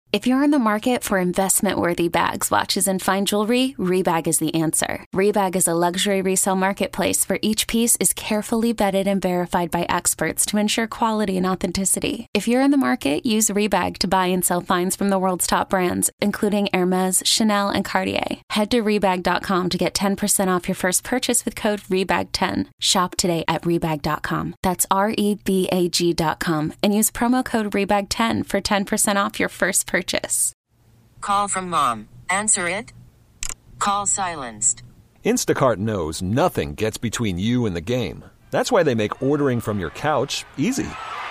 If you're in the market for investment-worthy bags, watches, and fine jewelry, Rebag is the answer. Rebag is a luxury resale marketplace where each piece is carefully vetted and verified by experts to ensure quality and authenticity. If you're in the market, use Rebag to buy and sell finds from the world's top brands, including Hermes, Chanel, and Cartier. Head to Rebag.com to get 10% off your first purchase with code REBAG10. Shop today at Rebag.com. That's REBAG.com and use promo code REBAG10 for 10% off your first purchase. Call from mom. Answer it. Call silenced. Instacart knows nothing gets between you and the game. That's why they make ordering from your couch easy.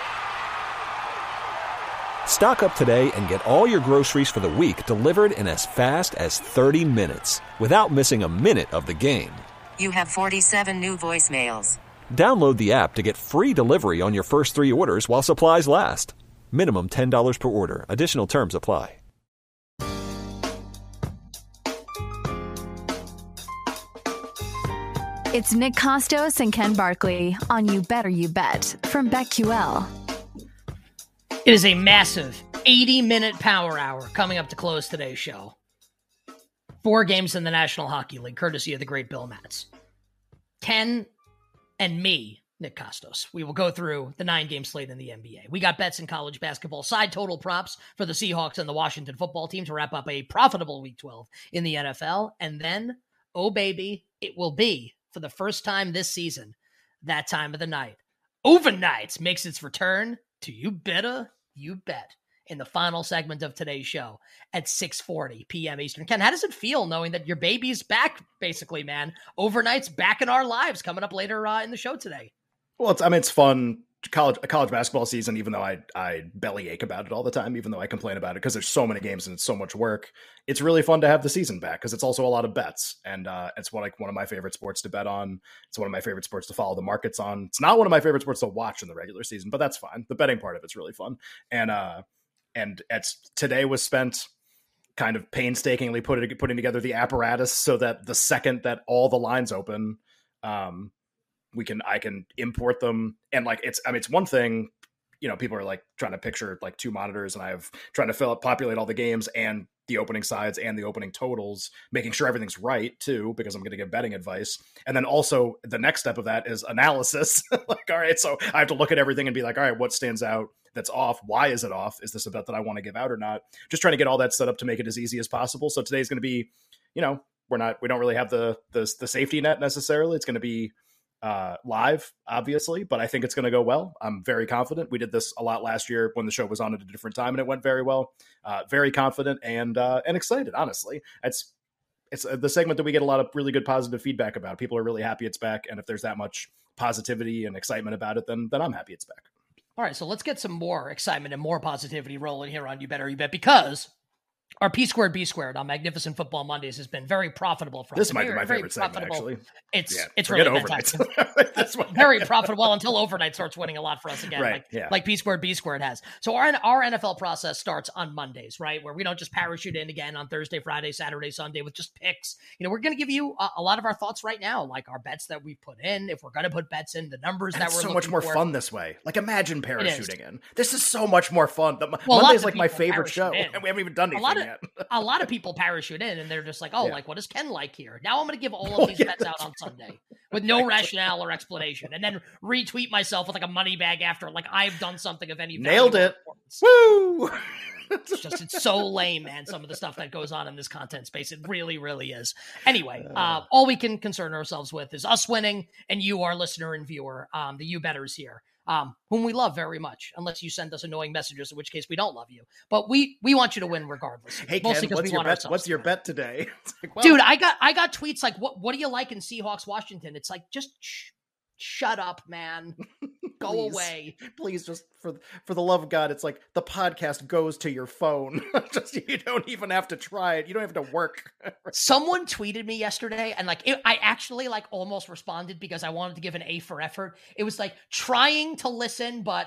Stock up today and get all your groceries for the week delivered in as fast as 30 minutes without missing a minute of the game. You have 47 new voicemails. Download the app to get free delivery on your first 3 orders while supplies last. Minimum $10 per order. Additional terms apply. It's Nick Costos and Ken Barkley on You Better You Bet from BetQL. It is a massive 80-minute power hour coming up to close today's show. 4 games in the National Hockey League, courtesy of the great Bill Matz. Ken and me, Nick Costos. We will go through the 9-game slate in the NBA. We got bets in college basketball, side total props for the Seahawks and the Washington football team to wrap up a profitable Week 12 in the NFL. And then, oh baby, it will be, for the first time this season, that time of the night. Overnights makes its return to You Better You Bet in the final segment of today's show at 6:40 p.m. Eastern. Ken, how does it feel knowing that your baby's back, basically, man? Overnight's back in our lives coming up later in the show today. Well, it's fun. College basketball season, even though I bellyache about it all the time, even though I complain about it because there's so many games and it's so much work. It's really fun to have the season back because it's also a lot of bets, and it's one of my favorite sports to bet on. It's one of my favorite sports to follow the markets on. It's not one of my favorite sports to watch in the regular season, but that's fine. The betting part of it's really fun, and today was spent kind of painstakingly putting together the apparatus so that the second that all the lines open, I can import them. And it's one thing, people are like trying to picture like 2 monitors, and I have trying to populate all the games and the opening sides and the opening totals, making sure everything's right too, because I'm going to give betting advice. And then also the next step of that is analysis. Like, all right, so I have to look at everything and be like, all right, what stands out that's off? Why is it off? Is this a bet that I want to give out or not? Just trying to get all that set up to make it as easy as possible. So today's going to be, we don't really have the safety net necessarily. It's going to be live, obviously, but I think it's going to go well. I'm very confident. We did this a lot last year when the show was on at a different time, and it went very well. Very confident and excited. Honestly, it's the segment that we get a lot of really good positive feedback about. People are really happy it's back, and if there's that much positivity and excitement about it, then I'm happy it's back. All right, so let's get some more excitement and more positivity rolling here on You Better You Bet, because our P squared B squared on Magnificent Football Mondays has been very profitable for us. This might be my favorite segment, actually. It's really fantastic. That's very profitable until overnight starts winning a lot for us again, right, like P squared B squared has. So our NFL process starts on Mondays, right, where we don't just parachute in again on Thursday, Friday, Saturday, Sunday with just picks. We're going to give you a lot of our thoughts right now, like our bets that we put in, if we're going to put bets in, the numbers that we're looking for. It's so much more fun this way. Like, imagine parachuting in. This is so much more fun. Monday's like my favorite show, and we haven't even done anything yet. A lot of people parachute in and they're just like, like, what does Ken like here? Now I'm going to give all of these bets out on Sunday with no rationale or explanation, and then retweet myself with like a money bag after, like I've done something of any value. Nailed it. Woo! It's so lame, man. Some of the stuff that goes on in this content space, it really, really is. Anyway, all we can concern ourselves with is us winning and you, our listener and viewer, the You Betters here. Whom we love very much, unless you send us annoying messages, in which case we don't love you. But we want you to win regardless. Hey, Ken, what's your bet today? Like, well, dude, I got tweets like, what do you like in Seahawks Washington? It's like, just shut up, man. Go away. Please, just for the love of God, it's like the podcast goes to your phone. Just, you don't even have to try it. You don't have to work. Someone tweeted me yesterday, and I actually almost responded because I wanted to give an A for effort. It was like trying to listen, but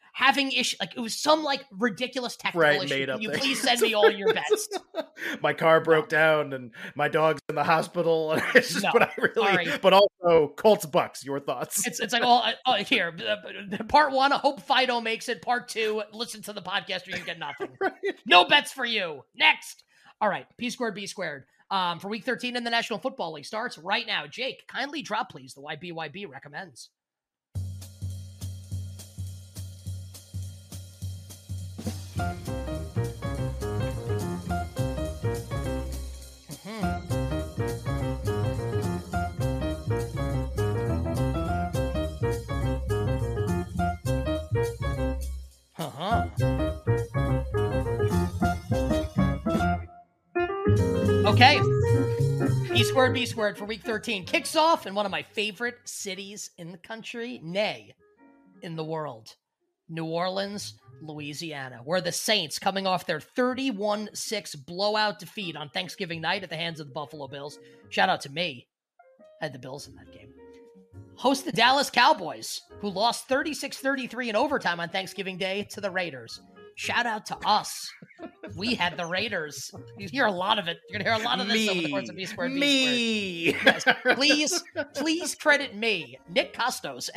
having issue, like it was some like ridiculous technical issue. Made up Can you there. please send me all your bets? My car broke down and my dog's in the hospital. And it's just what I really, but also Colts Bucks, your thoughts. It's like, here, part 1, I hope Fido makes it. Part 2, listen to the podcast or you get nothing. Right. No bets for you. Next. All right. P squared, B squared. For week 13 in the National Football League starts right now. Jake, kindly drop, please, the YBYB recommends. Okay. E squared, B squared for week 13 kicks off in one of my favorite cities in the country, nay, in the world. New Orleans, Louisiana, where the Saints, coming off their 31-6 blowout defeat on Thanksgiving night at the hands of the Buffalo Bills. Shout out to me. I had the Bills in that game. Host the Dallas Cowboys, who lost 36-33 in overtime on Thanksgiving Day to the Raiders. Shout out to us. We had the Raiders. You hear a lot of it. You're going to hear a lot of this over the course of B squared, B squared. Yes. Please credit me, Nick Costos,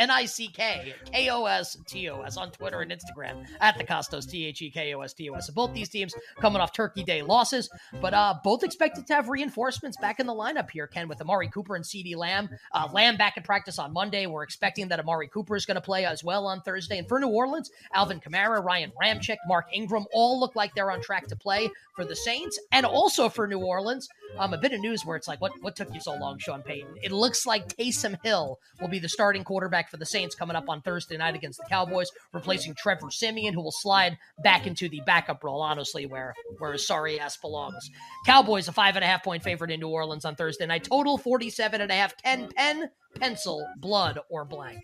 NICK-KOSTOS on Twitter and Instagram at the Costos, THEKOSTOS. So both these teams coming off Turkey Day losses, but both expected to have reinforcements back in the lineup here, Ken, with Amari Cooper and CeeDee Lamb. Lamb back in practice on Monday. We're expecting that Amari Cooper is going to play as well on Thursday. And for New Orleans, Alvin Kamara, Ryan Ramczyk, Mark Ingram all look like they're on track to play for the Saints. And also for New Orleans, a bit of news where it's like, what took you so long, Sean Payton? It looks like Taysom Hill will be the starting quarterback for the Saints coming up on Thursday night against the Cowboys, replacing Trevor Siemian, who will slide back into the backup role, honestly, where his sorry ass belongs. Cowboys, a 5.5-point favorite in New Orleans on Thursday night. Total 47.5, 10 pen, pencil, blood, or blank.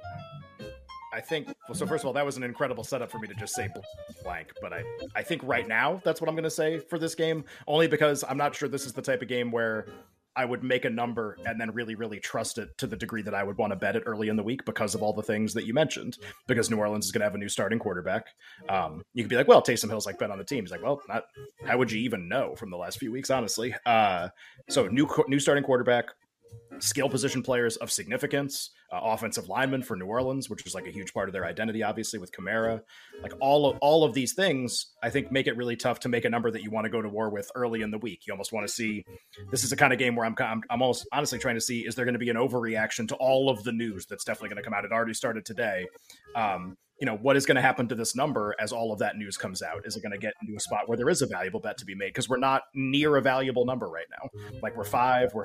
I think, well, so first of all, that was an incredible setup for me to just say blank, but I think right now that's what I'm going to say for this game, only because I'm not sure this is the type of game where I would make a number and then really, really trust it to the degree that I would want to bet it early in the week because of all the things that you mentioned, because New Orleans is going to have a new starting quarterback. You could be like, well, Taysom Hill's like been on the team. He's like, well, how would you even know from the last few weeks, honestly? So new starting quarterback, skill position players of significance, offensive linemen for New Orleans, which is like a huge part of their identity, obviously, with Kamara. Like all of these things, I think, make it really tough to make a number that you want to go to war with early in the week. You almost want to see, this is the kind of game where I'm almost honestly trying to see, is there going to be an overreaction to all of the news that's definitely going to come out? It already started today. What is going to happen to this number as all of that news comes out? Is it going to get into a spot where there is a valuable bet to be made? Because we're not near a valuable number right now. Like we're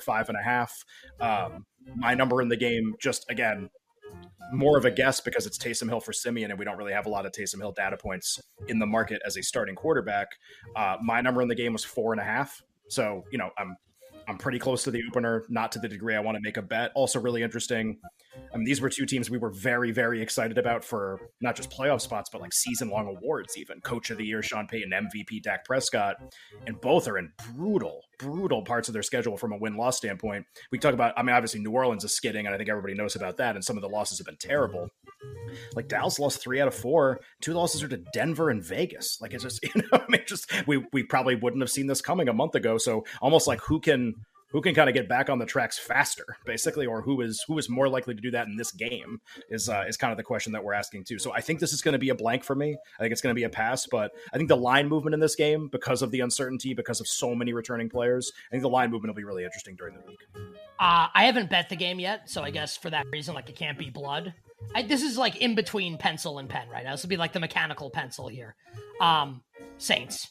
5.5. My number in the game, just again, more of a guess because it's Taysom Hill for Siemian, and we don't really have a lot of Taysom Hill data points in the market as a starting quarterback. My number in the game was 4.5. So, I'm pretty close to the opener, not to the degree I want to make a bet. Also really interesting. These were two teams we were very, very excited about for not just playoff spots, but like season-long awards even. Coach of the Year, Sean Payton, MVP, Dak Prescott. And both are in brutal parts of their schedule from a win-loss standpoint. We talk about, obviously New Orleans is skidding, and I think everybody knows about that, and some of the losses have been terrible. Like Dallas lost 3 out of 4. 2 losses are to Denver and Vegas. Like it's just, we probably wouldn't have seen this coming a month ago. So almost like who can kind of get back on the tracks faster, basically, or who is more likely to do that in this game is kind of the question that we're asking too. So I think this is going to be a blank for me. I think it's going to be a pass, but I think the line movement in this game, because of the uncertainty, because of so many returning players, I think the line movement will be really interesting during the week. I haven't bet the game yet, so I guess for that reason, like it can't be blood. This is like in between pencil and pen right now. This will be like the mechanical pencil here. Saints.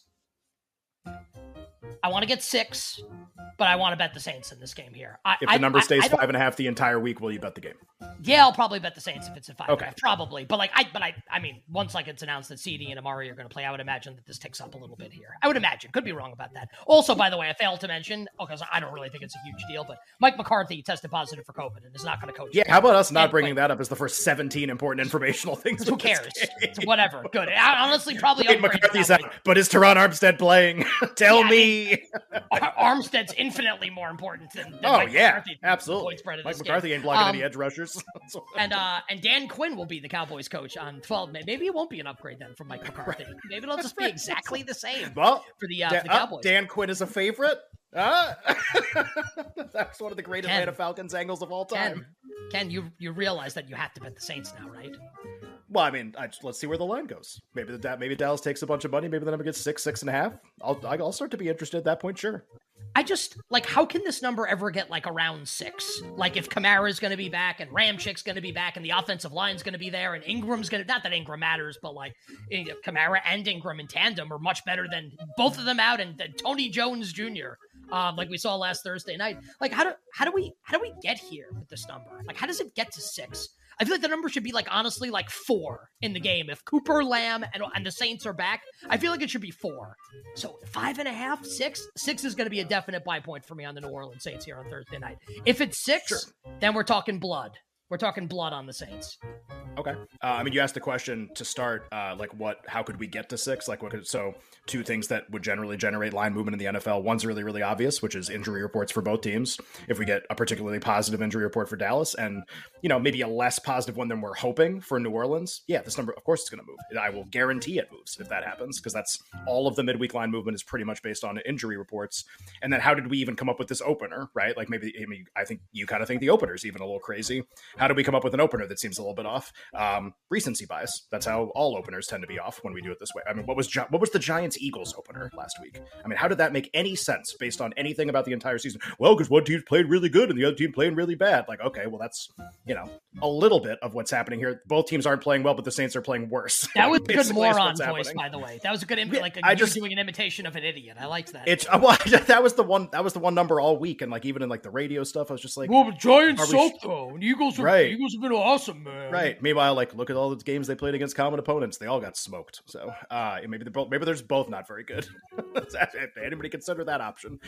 I want to get 6, but I want to bet the Saints in this game here. If the number stays 5.5 the entire week, will you bet the game? Yeah, I'll probably bet the Saints if it's at 5.5. Okay. Probably. But once like it's announced that CeeDee and Amari are going to play, I would imagine that this ticks up a little bit here. I would imagine. Could be wrong about that. Also, by the way, I failed to mention, because I don't really think it's a huge deal, but Mike McCarthy tested positive for COVID and is not going to coach. Yeah, how about us not bringing that up as the first 17 important informational things? Who cares? It's whatever. Good. I honestly probably McCarthy's out, but is Teron Armstead playing? Tell me. Armstead's infinitely more important than Mike McCarthy, absolutely. Mike McCarthy ain't blocking any edge rushers. and Dan Quinn will be the Cowboys coach on 12. Maybe it won't be an upgrade then from Mike McCarthy. Maybe it'll just be exactly the same for the Cowboys. Dan Quinn is a favorite. That's one of the great Atlanta Falcons angles of all time. Ken, you realize that you have to bet the Saints now, right? Well, I mean, let's see where the line goes. Maybe Dallas takes a bunch of money. Maybe the number gets 6.5. I'll start to be interested at that point. Sure. I just how can this number ever get around 6? If Kamara's going to be back and Ramchick's going to be back and the offensive line's going to be there and Ingram's going to, not that Ingram matters, but Kamara and Ingram in tandem are much better than both of them out and Tony Jones Jr. Like we saw last Thursday night. How do we get here with this number? How does it get to 6? I feel like the number should be honestly 4 in the game. If Cooper, Lamb, and the Saints are back, I feel like it should be 4. So 5.5, 6? 6 is going to be a definite buy point for me on the New Orleans Saints here on Thursday night. If it's 6, then we're talking blood. We're talking blood on the Saints. Okay. I mean, you asked the question to start, how could we get to 6? So 2 things that would generally generate line movement in the NFL. One's really, really obvious, which is injury reports for both teams. If we get a particularly positive injury report for Dallas and, maybe a less positive one than we're hoping for New Orleans, this number, of course, it's going to move. I will guarantee it moves if that happens, because that's all of the midweek line movement is pretty much based on injury reports. And then how did we even come up with this opener, right? I think you kind of think the opener is even a little crazy. How did we come up with an opener that seems a little bit off? Recency bias. That's how all openers tend to be off when we do it this way. I mean, what was the Giants-Eagles opener last week? I mean, how did that make any sense based on anything about the entire season? Well, because one team's played really good and the other team playing really bad. Okay, well, that's, a little bit of what's happening here. Both teams aren't playing well, but the Saints are playing worse. That was a good moron voice, by the way. That was a good, doing an imitation of an idiot. I liked that. That was the one number all week. And even in the radio stuff, I was just well, the Giants suck though. And the Eagles have been awesome, man. Right. Meanwhile, look at all the games they played against common opponents. They all got smoked. So maybe they're both not very good. Anybody consider that option?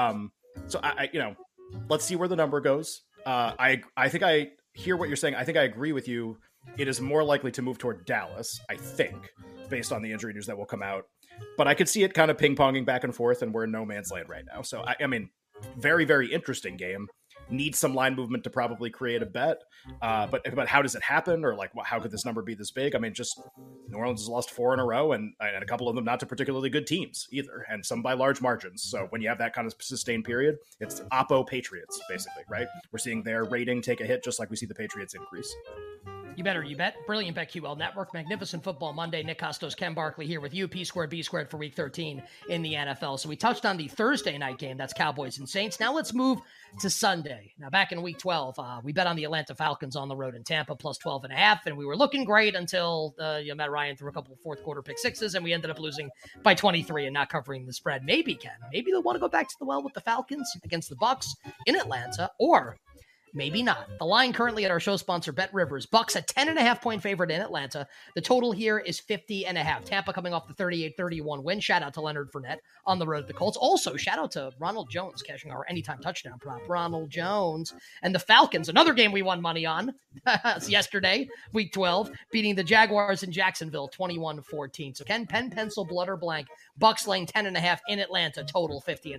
So I let's see where the number goes. I think I hear what you're saying. I think I agree with you. It is more likely to move toward Dallas, I think, based on the injury news that will come out. But I could see it kind of ping-ponging back and forth, and we're in no man's land right now. So, I mean, very, very interesting game. Needs some line movement to probably create a bet. But how does it happen? Or how could this number be this big? I mean, just New Orleans has lost 4 in a row and a couple of them not to particularly good teams either. And some by large margins. So when you have that kind of sustained period, it's Oppo Patriots, basically, right? We're seeing their rating take a hit just like we see the Patriots increase. You bet. Brilliant BetQL Network. Magnificent Football Monday. Nick Costos, Ken Barkley here with you. P squared, B squared for week 13 in the NFL. So we touched on the Thursday night game. That's Cowboys and Saints. Now let's move to Sunday. Now back in week 12, we bet on the Atlanta Falcons on the road in Tampa plus 12.5. And we were looking great until Matt Ryan threw a couple of fourth quarter pick sixes and we ended up losing by 23 and not covering the spread. Maybe, Ken, maybe they'll want to go back to the well with the Falcons against the Bucs in Atlanta, or maybe not. The line currently at our show sponsor, Bet Rivers. Bucks a 10.5 point favorite in Atlanta. The total here is 50.5. Tampa coming off the 38-31 win. Shout out to Leonard Fournette on the road to the Colts. Also, shout out to Ronald Jones cashing our anytime touchdown prop. Ronald Jones. And the Falcons, another game we won money on yesterday, week 12, beating the Jaguars in Jacksonville 21-14. So Ken, pen, pencil, blood, or blank. Bucks laying 10.5 in Atlanta, total 50.5.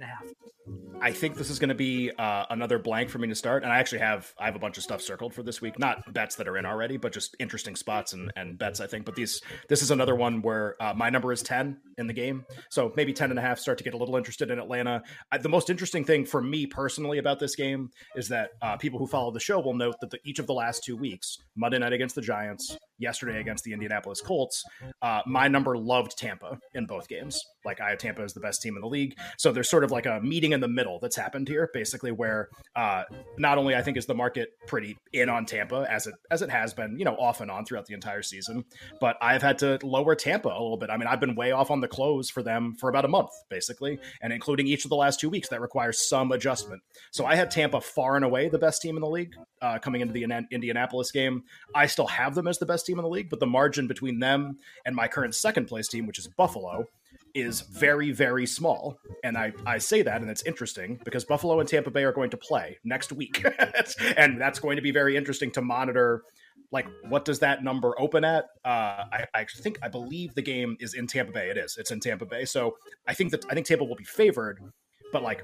I think this is going to be another blank for me to start. And I actually have a bunch of stuff circled for this week, not bets that are in already, but just interesting spots and bets, I think. But this is another one where my number is 10 in the game. So maybe 10.5, start to get a little interested in Atlanta. The most interesting thing for me personally about this game is that people who follow the show will note that each of the last 2 weeks, Monday night against the Giants, yesterday against the Indianapolis Colts, my number loved Tampa in both games. I have Tampa as the best team in the league. So there's sort of a meeting in the middle that's happened here, basically, where not only I think is the market pretty in on Tampa as it has been, off and on throughout the entire season, but I've had to lower Tampa a little bit. I mean, I've been way off on the close for them for about a month, basically, and including each of the last 2 weeks, that requires some adjustment. So I had Tampa far and away the best team in the league coming into the Indianapolis game. I still have them as the best team in the league, but the margin between them and my current second place team, which is Buffalo, is very, very small. And I say that, and it's interesting because Buffalo and Tampa Bay are going to play next week. And that's going to be very interesting to monitor. What does that number open at? I believe the game is in Tampa Bay. It's in Tampa Bay. So I think Tampa will be favored, but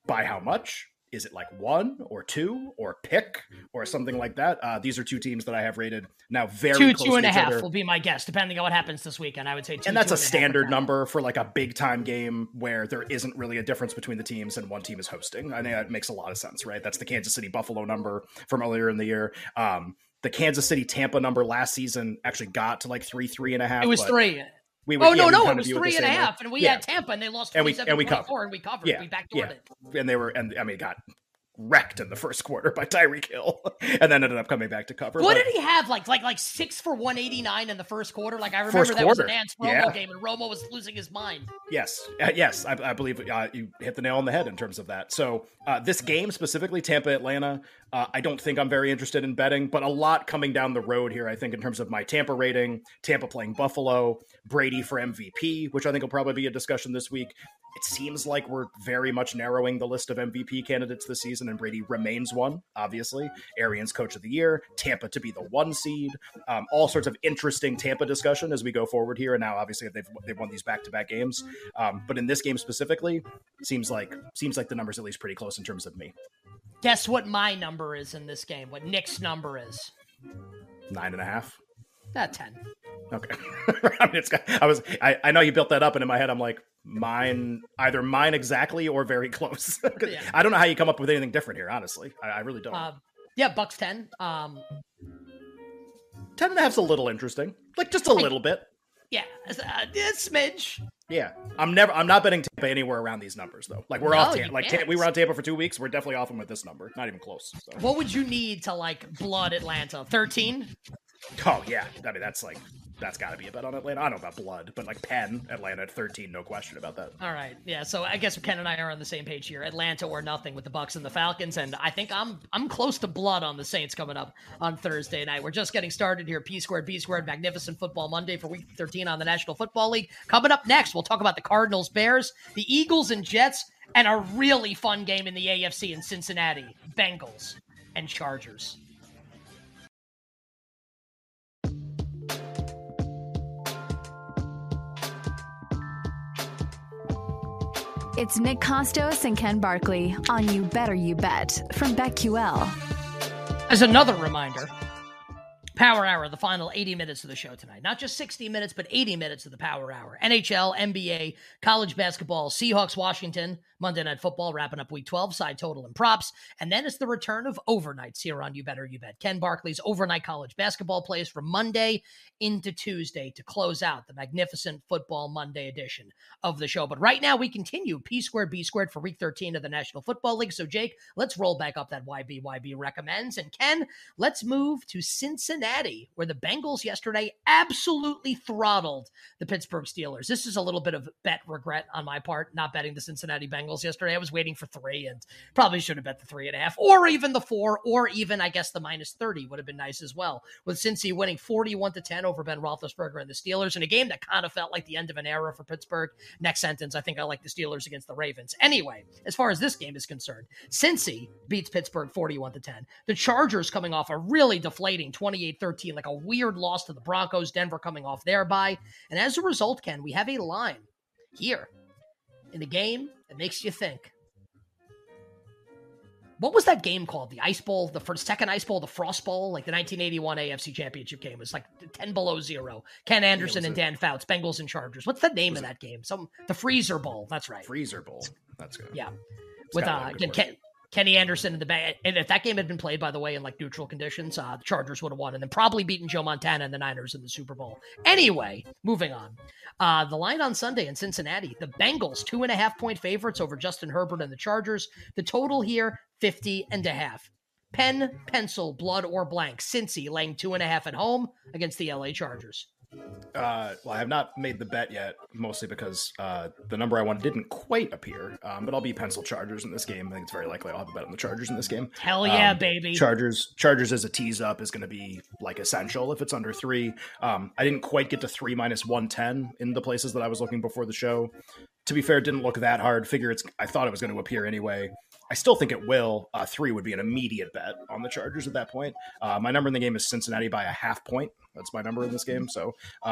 By how much? Is it like 1 or 2 or pick or something like that? These are two teams that I have rated now very close to each other. 2.5 will be my guess, depending on what happens this weekend. I would say 2. And that's a standard number for like a big time game where there isn't really a difference between the teams and one team is hosting. I think that makes a lot of sense, right? That's the Kansas City Buffalo number from earlier in the year. The Kansas City Tampa number last season actually got to like 3.5. It was 3. It was 3.5, and we had Tampa, and they lost 27-24, and we covered. Yeah, we backdoored it. And it got wrecked in the first quarter by Tyreek Hill, and then ended up coming back to cover. What did he have? Like 6 for 189 in the first quarter? Like I remember that was an Nance Romo game, and Romo was losing his mind. Yes, I believe you hit the nail on the head in terms of that. So this game specifically, Tampa-Atlanta, I don't think I'm very interested in betting, but a lot coming down the road here, I think, in terms of my Tampa rating, Tampa playing Buffalo, Brady for MVP, which I think will probably be a discussion this week. It seems like we're very much narrowing the list of MVP candidates this season, and Brady remains one, obviously. Arians Coach of the Year, Tampa to be the 1 seed, all sorts of interesting Tampa discussion as we go forward here. And now, obviously, they've won these back-to-back games. But in this game specifically, seems like the number's at least pretty close in terms of me. Guess what my number is in this game? What Nick's number is? 9.5. 10. Okay. I know you built that up, and in my head, I'm like, either mine exactly or very close. Yeah. I don't know how you come up with anything different here, honestly. I really don't. Bucks 10. 10.5's a little interesting. Like, just a little bit. Yeah, a smidge. Yeah, I'm not betting Tampa anywhere around these numbers though. Like we're off Tampa. Like we were on Tampa for 2 weeks. We're definitely off them with this number. Not even close. So. What would you need to blood Atlanta? 13? Oh yeah, I mean that's got to be a bet on Atlanta. I don't know about blood, but Penn, Atlanta at 13, no question about that. All right, yeah. So I guess Ken and I are on the same page here. Atlanta or nothing with the Bucks and the Falcons, and I think I'm close to blood on the Saints coming up on Thursday night. We're just getting started here. P squared, B squared, magnificent football Monday for Week 13 on the National Football League. Coming up next, we'll talk about the Cardinals, Bears, the Eagles, and Jets, and a really fun game in the AFC in Cincinnati, Bengals and Chargers. It's Nick Kostos and Ken Barkley on You Better You Bet from BetQL. As another reminder, Power Hour, the final 80 minutes of the show tonight. Not just 60 minutes, but 80 minutes of the Power Hour. NHL, NBA, college basketball, Seahawks, Washington, Monday Night Football, wrapping up Week 12, side total and props. And then it's the return of overnights here on You Better You Bet. Ken Barkley's overnight college basketball plays from Monday into Tuesday to close out the magnificent Football Monday edition of the show. But right now we continue P squared, B squared for Week 13 of the National Football League. So Jake, let's roll back up that YB recommends. And Ken, let's move to Cincinnati, where the Bengals yesterday absolutely throttled the Pittsburgh Steelers. This is a little bit of bet regret on my part, not betting the Cincinnati Bengals yesterday. I was waiting for 3 and probably should have bet the 3.5 or even the 4 or even, I guess, the -30 would have been nice as well. With Cincy winning 41-10 over Ben Roethlisberger and the Steelers in a game that kind of felt like the end of an era for Pittsburgh. Next sentence, I think I like the Steelers against the Ravens. Anyway, as far as this game is concerned, Cincy beats Pittsburgh 41-10. The Chargers coming off a really deflating 28-13, like a weird loss to the Broncos, Denver coming off their bye. And as a result, Ken, we have a line here in the game that makes you think. What was that game called? The Ice Bowl, the second Ice Bowl, the Frost Bowl, like the 1981 AFC Championship game. It was like 10 below 0. Ken Anderson and Dan Fouts, Bengals and Chargers. What's the name of that game? The Freezer Bowl. That's right. Freezer Bowl. That's good. Yeah. With Kenny Anderson in the back. And if that game had been played, by the way, in neutral conditions, the Chargers would have won and then probably beaten Joe Montana and the Niners in the Super Bowl. Anyway, moving on. The line on Sunday in Cincinnati, the Bengals 2.5-point favorites over Justin Herbert and the Chargers. The total here, 50.5. Pen, pencil, blood, or blank. Cincy laying 2.5 at home against the LA Chargers. Well, I have not made the bet yet, mostly because the number I wanted didn't quite appear. But I'll be pencil Chargers in this game. I think it's very likely I'll have a bet on the Chargers in this game. Hell yeah, baby! Chargers as a tease up is going to be essential if it's under 3. I didn't quite get to 3 minus 110 in the places that I was looking before the show. To be fair, it didn't look that hard. I thought it was going to appear anyway. I still think it will. 3 would be an immediate bet on the Chargers at that point. My number in the game is Cincinnati by a 0.5 point. That's my number in this game. So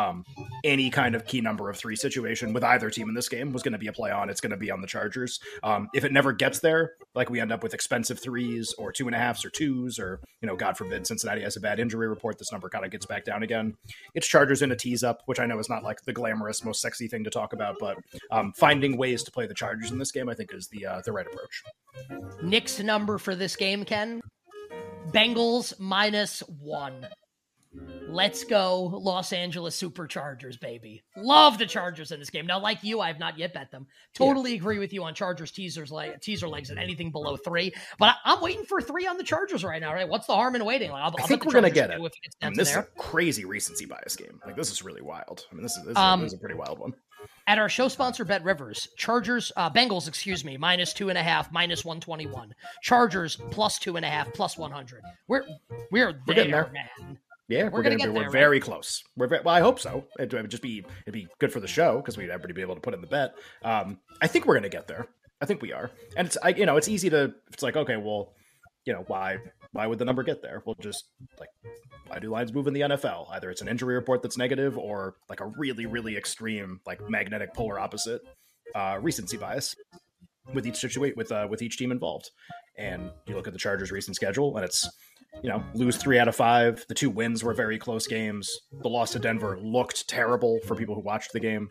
any kind of key number of 3 situation with either team in this game was going to be a play on. It's going to be on the Chargers. If it never gets there, like we end up with expensive 3s or 2.5s or 2s, or, God forbid Cincinnati has a bad injury report, this number kind of gets back down again. It's Chargers in a tease up, which I know is not like the glamorous, most sexy thing to talk about, but finding ways to play the Chargers in this game, I think, is the right approach. Nick's number for this game, Ken? Bengals -1. Let's go, Los Angeles Superchargers, baby. Love the Chargers in this game. Now, like you, I have not yet bet them. Totally agree with you on Chargers teaser legs at anything below 3. But I'm waiting for 3 on the Chargers right now, right? What's the harm in waiting? Like, I think we're going to get it. This is a crazy recency bias game. Like, this is really wild. I mean, this is a pretty wild one. At our show sponsor, Bet Rivers, Bengals, -2.5, -121. Chargers +2.5, +100. We're getting there, man. Yeah, we're getting there. We're very close. Well, I hope so. It'd be good for the show because we'd everybody be able to put in the bet. I think we're going to get there. I think we are. And it's easy to, it's like, okay, well, why would the number get there? We'll just why do lines move in the NFL? Either it's an injury report that's negative or like a really, really extreme, like magnetic polar opposite recency bias with each team involved. And you look at the Chargers' recent schedule, and it's, lose 3 out of 5. The 2 wins were very close games. The loss to Denver looked terrible for people who watched the game.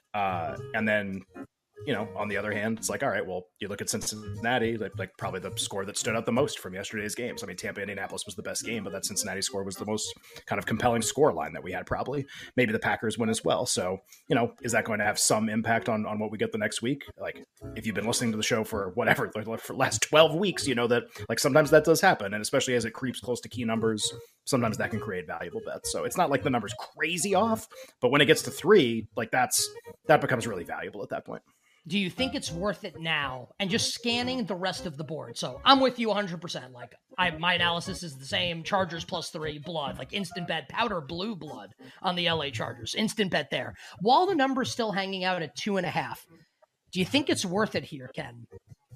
And then, on the other hand, it's like, all right, well, you look at Cincinnati, like probably the score that stood out the most from yesterday's games. I mean, Tampa, Indianapolis was the best game, but that Cincinnati score was the most kind of compelling score line that we had probably. Maybe the Packers win as well. So, is that going to have some impact on what we get the next week? Like, if you've been listening to the show for whatever, for the last 12 weeks, you know that, like, sometimes that does happen. And especially as it creeps close to key numbers, sometimes that can create valuable bets. So it's not like the number's crazy off, but when it gets to 3, like that becomes really valuable at that point. Do you think it's worth it now? And just scanning the rest of the board. So I'm with you 100%. Like, my analysis is the same. Chargers +3, blood, like instant bet, powder blue blood on the LA Chargers. Instant bet there. While the number's still hanging out at 2.5, do you think it's worth it here, Ken?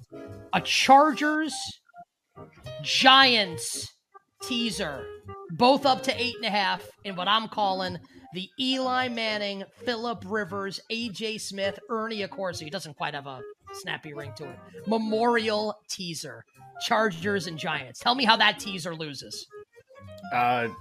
A Chargers Giants teaser, both up to 8.5 in what I'm calling the Eli Manning, Phillip Rivers, AJ Smith, Ernie Accorsi. He doesn't quite have a snappy ring to it. Memorial teaser. Chargers and Giants. Tell me how that teaser loses. Well,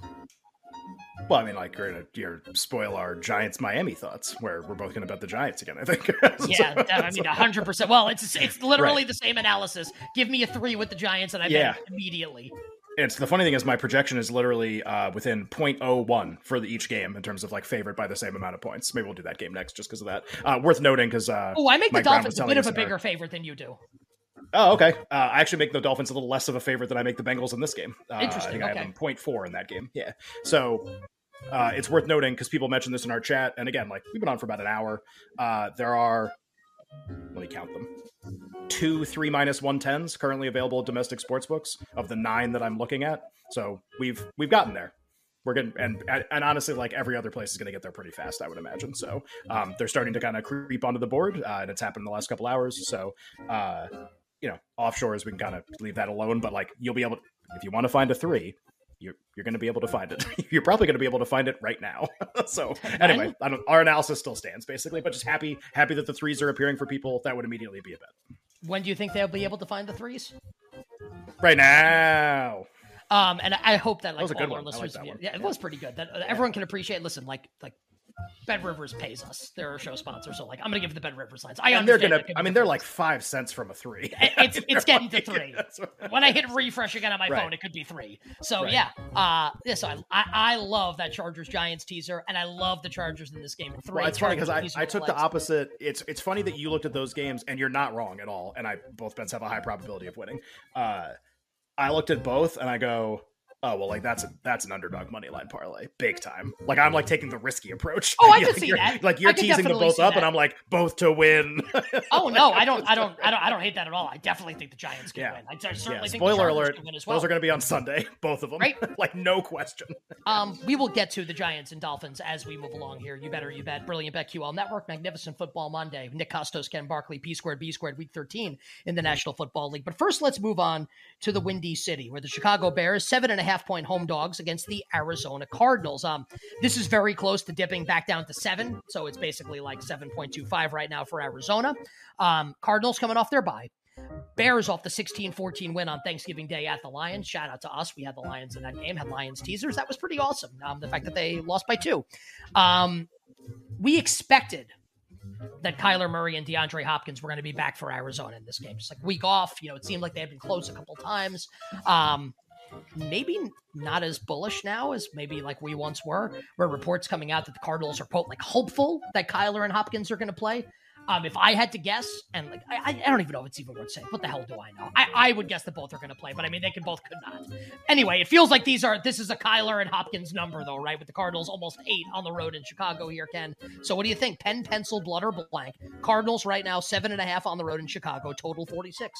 I mean, like, you're going to spoil our Giants-Miami thoughts, where we're both going to bet the Giants again, I think. Yeah, I mean, 100%. Well, it's literally the same analysis. Give me a 3 with the Giants, and I bet immediately. It's the funny thing is my projection is literally within 0.01 for each game in terms of like favorite by the same amount of points. Maybe we'll do that game next just because of that. Worth noting because I make the Dolphins a bit of a bigger favorite than you do. Oh, okay. I actually make the Dolphins a little less of a favorite than I make the Bengals in this game. Interesting. I think I have them 0.4 in that game. Yeah. So it's worth noting because people mentioned this in our chat. And again, like we've been on for about an hour. There are, let me count them, 2 3 -110s currently available at domestic sportsbooks of the 9 that I'm looking at. So we've gotten there. We're getting, and honestly, like every other place is going to get there pretty fast, I would imagine. So they're starting to kind of creep onto the board, and it's happened in the last couple hours. So offshores, we can kind of leave that alone. But like you'll be able to, if you want to find a 3, you're going to be able to find it. You're probably going to be able to find it right now. So anyway, our analysis still stands basically, but just happy that the 3s are appearing for people. That would immediately be a bet. When do you think they'll be able to find the 3s? Right now. And I hope that like that was a good all our one. listeners, I like that one. Yeah, it was pretty good. That everyone can appreciate. Listen, like Bet Rivers pays us. They're a show sponsor, so like I'm gonna give the Bet Rivers lines. They're like 5 cents from a 3. It's getting to 3. When I hit refresh again on my phone, it could be 3. So so I love that Chargers Giants teaser, and I love the Chargers in this game. 3. Well, it's funny because I took the opposite. It's funny that you looked at those games, and you're not wrong at all. And both bets have a high probability of winning. I looked at both, and I go, oh, well, like that's an underdog money line parlay, big time. Like I'm like taking the risky approach. Oh, I can see that. Like you're teasing them both up, and I'm like both to win. Oh no, I don't hate that at all. I definitely think the Giants can win. I certainly think spoiler the alert, can win as well. Those are going to be on Sunday, both of them. Right? Like no question. We will get to the Giants and Dolphins as we move along here. You better, you bet. Brilliant BetQL Network, Magnificent Football Monday. Nick Costos, Ken Barkley, P squared, B squared, week 13 in the National Football League. But first, let's move on to the Windy City, where the Chicago Bears 7.5 7.5-point home dogs against the Arizona Cardinals. This is very close to dipping back down to 7, so it's basically like 7.25 right now for Arizona. Cardinals coming off their bye. Bears off the 16-14 win on Thanksgiving Day at the Lions. Shout out to us. We had the Lions in that game, had Lions teasers. That was pretty awesome. The fact that they lost by 2. We expected that Kyler Murray and DeAndre Hopkins were going to be back for Arizona in this game. Just like week off, it seemed like they had been close a couple times. Maybe not as bullish now as maybe like we once were, where reports coming out that the Cardinals are, quote, like hopeful that Kyler and Hopkins are going to play. If I had to guess, and like I don't even know if it's even worth saying. What the hell do I know? I would guess that both are going to play, but I mean, they could not. Anyway, it feels like this is a Kyler and Hopkins number, though, right? With the Cardinals almost 8 on the road in Chicago here, Ken. So what do you think? Pen, pencil, blood, or blank? Cardinals right now 7.5 on the road in Chicago, total 46.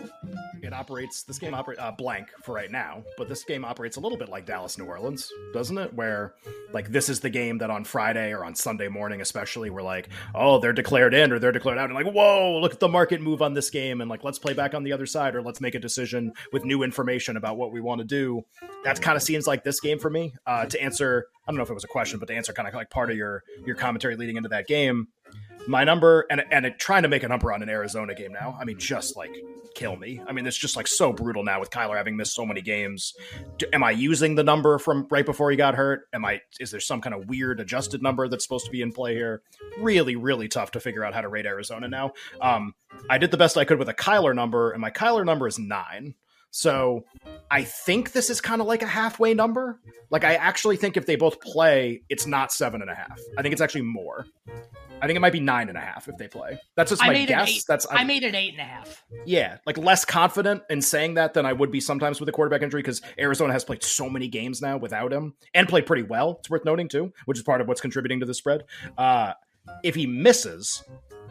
This game operates blank for right now, but this game operates a little bit like Dallas, New Orleans, doesn't it? Where like this is the game that on Friday or on Sunday morning, especially, we're like, oh, they're declared in or they're declared out, and like, whoa, look at the market move on this game, and like, let's play back on the other side, or let's make a decision with new information about what we want to do. That kind of seems like this game for me. To answer, I don't know if it was a question, but to answer kind of like part of your commentary leading into that game, my number, and trying to make a number on an Arizona game now, I mean, just like kill me. I mean, it's just like so brutal now with Kyler having missed so many games. Am I using the number from right before he got hurt? Is there some kind of weird adjusted number that's supposed to be in play here? Really, really tough to figure out how to rate Arizona now. I did the best I could with a Kyler number, and my Kyler number is 9. So I think this is kind of like a halfway number. Like, I actually think if they both play, it's not 7.5. I think it's actually more. I think it might be 9.5 if they play. That's just my guess. I made it 8.5. Yeah, like less confident in saying that than I would be sometimes with a quarterback injury, because Arizona has played so many games now without him and played pretty well. It's worth noting too, which is part of what's contributing to the spread. If he misses,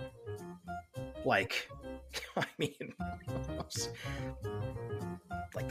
like, I mean, like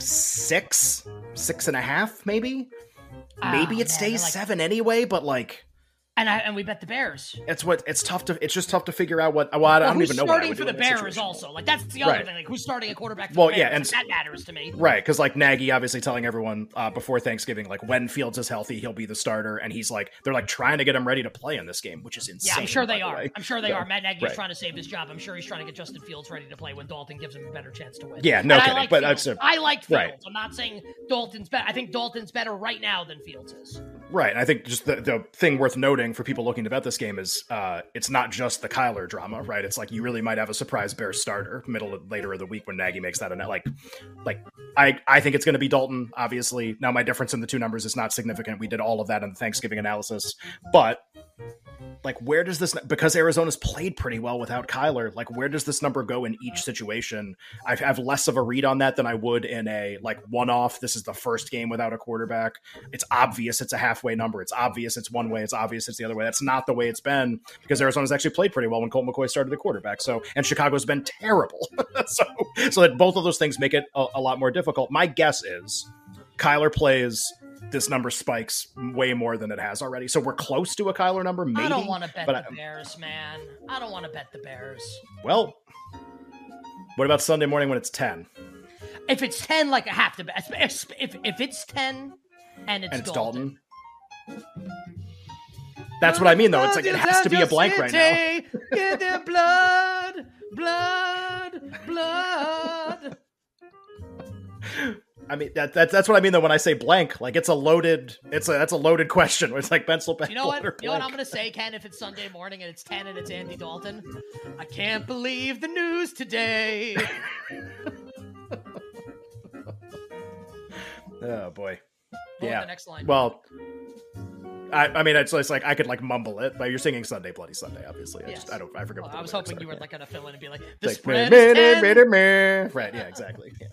6.5, maybe. Maybe it stays 7 anyway, but like. And we bet the Bears. It's tough to. It's just tough to figure out what. Well, I don't even know what I would do for the Bears. Also, like that's the other thing. Like who's starting a quarterback? For the Bears? Yeah, and that matters to me. Right, because like Nagy obviously telling everyone before Thanksgiving, like when Fields is healthy, he'll be the starter, and he's like they're like trying to get him ready to play in this game, which is insane. Yeah, I'm sure they are. I'm sure they are. Matt Nagy is trying to save his job. I'm sure he's trying to get Justin Fields ready to play when Dalton gives him a better chance to win. Yeah, no kidding. But I liked Fields. Right. I'm not saying Dalton's better. I think Dalton's better right now than Fields is. Right. I think just the thing worth noting for people looking to bet this game is it's not just the Kyler drama, right? It's like you really might have a surprise Bears starter later of the week when Nagy makes that like I think it's going to be Dalton, obviously. Now my difference in the two numbers is not significant. We did all of that in the Thanksgiving analysis, but like where does this, because Arizona's played pretty well without Kyler, like where does this number go in each situation? I have less of a read on that than I would in a like one-off. This is the first game without a quarterback. It's obvious it's a halfway number. It's obvious it's one way. It's obvious it's the other way. That's not the way it's been, because Arizona's actually played pretty well when Colt McCoy started the quarterback. So, and Chicago's been terrible. so that both of those things make it a lot more difficult. My guess is Kyler plays, this number spikes way more than it has already. So we're close to a Kyler number, maybe. I don't want to bet the Bears, man. I don't want to bet the Bears. Well, what about Sunday morning when it's 10? If it's 10, like I have to bet. If it's 10 and it's Dalton. That's what I mean, though. It's like it has to be a blank right now. Get their blood. I mean that's what I mean though when I say blank. Like that's a loaded question. It's like pencil. You know what? You know what I'm gonna say, Ken? If it's Sunday morning and it's 10 and it's Andy Dalton, I can't believe the news today. Oh boy. Yeah. The next line. Well, I mean, it's like I could like mumble it, but you're singing Sunday, Bloody Sunday, obviously. Yes. I forget. Well, I was hoping you were like gonna fill in and be like, the like, spread is 10. Right? Yeah, exactly. Yeah.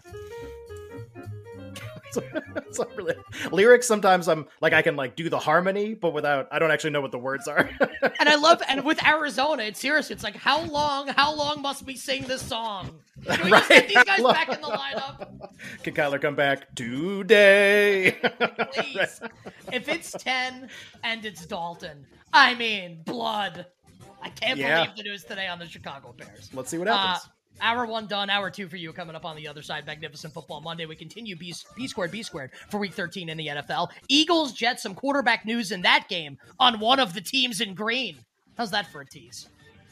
It's not really lyrics. Sometimes I'm like I can like do the harmony, but I don't actually know what the words are. And with Arizona, it's serious. It's like how long must we sing this song? Can we right? just get these guys back in the lineup? Can Kyler come back today? Please. If it's 10 and it's Dalton, I mean blood. I can't believe the news today on the Chicago Bears. Let's see what happens. Hour 1 done. Hour 2 for you coming up on the other side. Magnificent Football Monday. We continue B squared for Week 13 in the NFL. Eagles, Jets, some quarterback news in that game on one of the teams in green. How's that for a tease?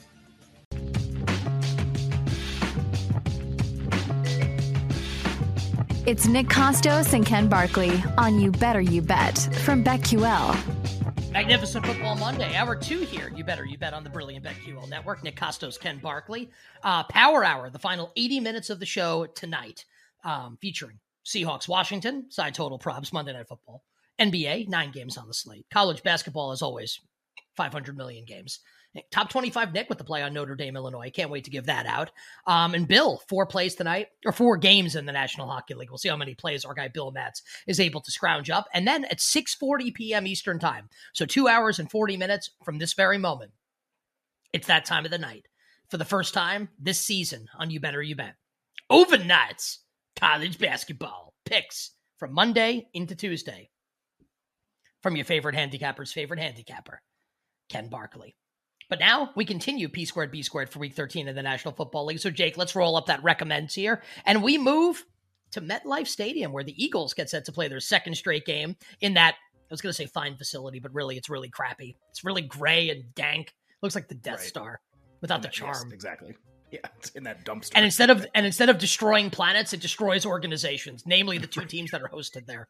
It's Nick Costos and Ken Barkley on You Better You Bet from BetQL. Magnificent Football Monday, hour 2 here. You bet on the brilliant BetQL network. Nick Costos, Ken Barkley. Power Hour, the final 80 minutes of the show tonight, featuring Seahawks, Washington, side total props, Monday Night Football. NBA, 9 games on the slate. College basketball, as always, 500 million games. Top 25 Nick with the play on Notre Dame, Illinois. Can't wait to give that out. And Bill, 4 plays tonight, or 4 games in the National Hockey League. We'll see how many plays our guy Bill Matz is able to scrounge up. And then at 6:40 p.m. Eastern Time, so 2 hours and 40 minutes from this very moment, it's that time of the night. For the first time this season on You Better You Bet. Overnights, college basketball picks from Monday into Tuesday. From your favorite handicapper's favorite handicapper, Ken Barkley. But now we continue P squared, B squared for Week 13 in the National Football League. So, Jake, let's roll up that recommends here. And we move to MetLife Stadium, where the Eagles get set to play their second straight game in that, I was going to say fine facility, but really it's really crappy. It's really gray and dank. Looks like the Death Star without the charm. Yes, exactly. Yeah, it's in that dumpster. And instead of destroying planets, it destroys organizations, namely the 2 teams that are hosted there.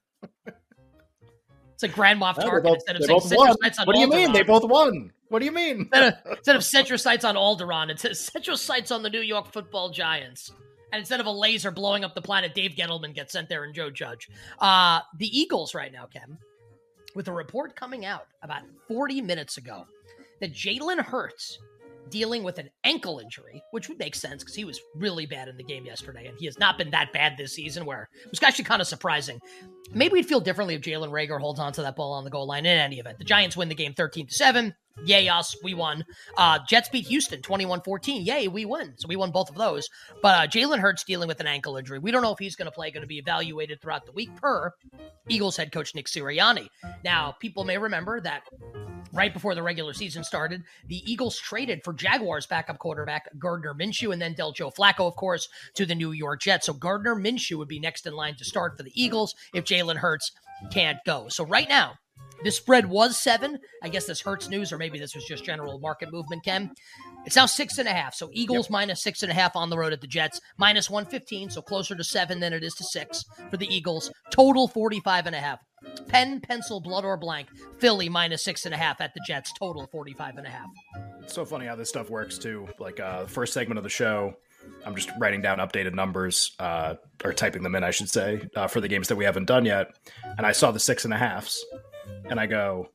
It's like Grand Moff Tarkin instead of saying Central Sites on Alderaan. What do you mean? They both won. What do you mean? Instead of Central Sites on Alderaan, it says Central Sites on the New York Football Giants. And instead of a laser blowing up the planet, Dave Gettleman gets sent there and Joe Judge. The Eagles right now, Kevin, with a report coming out about 40 minutes ago that Jalen Hurts dealing with an ankle injury, which would make sense because he was really bad in the game yesterday, and he has not been that bad this season, where it was actually kind of surprising. Maybe we'd feel differently if Jalen Reagor holds on to that ball on the goal line in any event. The Giants win the game 13-7. Yay us, we won. Jets beat Houston 21-14. Yay, we win. So we won both of those. But Jalen Hurts dealing with an ankle injury. We don't know if he's going to play, going to be evaluated throughout the week per Eagles head coach Nick Sirianni. Now, people may remember that right before the regular season started, the Eagles traded for Jaguars backup quarterback Gardner Minshew and then dealt Joe Flacco, of course, to the New York Jets. So Gardner Minshew would be next in line to start for the Eagles if Jalen Hurts can't go. So right now, this spread was 7. I guess this Hurts news, or maybe this was just general market movement, Ken. It's now 6.5. So Eagles minus 6.5 on the road at the Jets, minus 115. So closer to 7 than it is to 6 for the Eagles. Total 45.5. Pen, pencil, blood, or blank. Philly minus 6.5 at the Jets. Total 45.5. It's so funny how this stuff works too. Like the first segment of the show, I'm just writing down updated numbers, or typing them in, I should say, for the games that we haven't done yet. And I saw the 6.5s, and I go,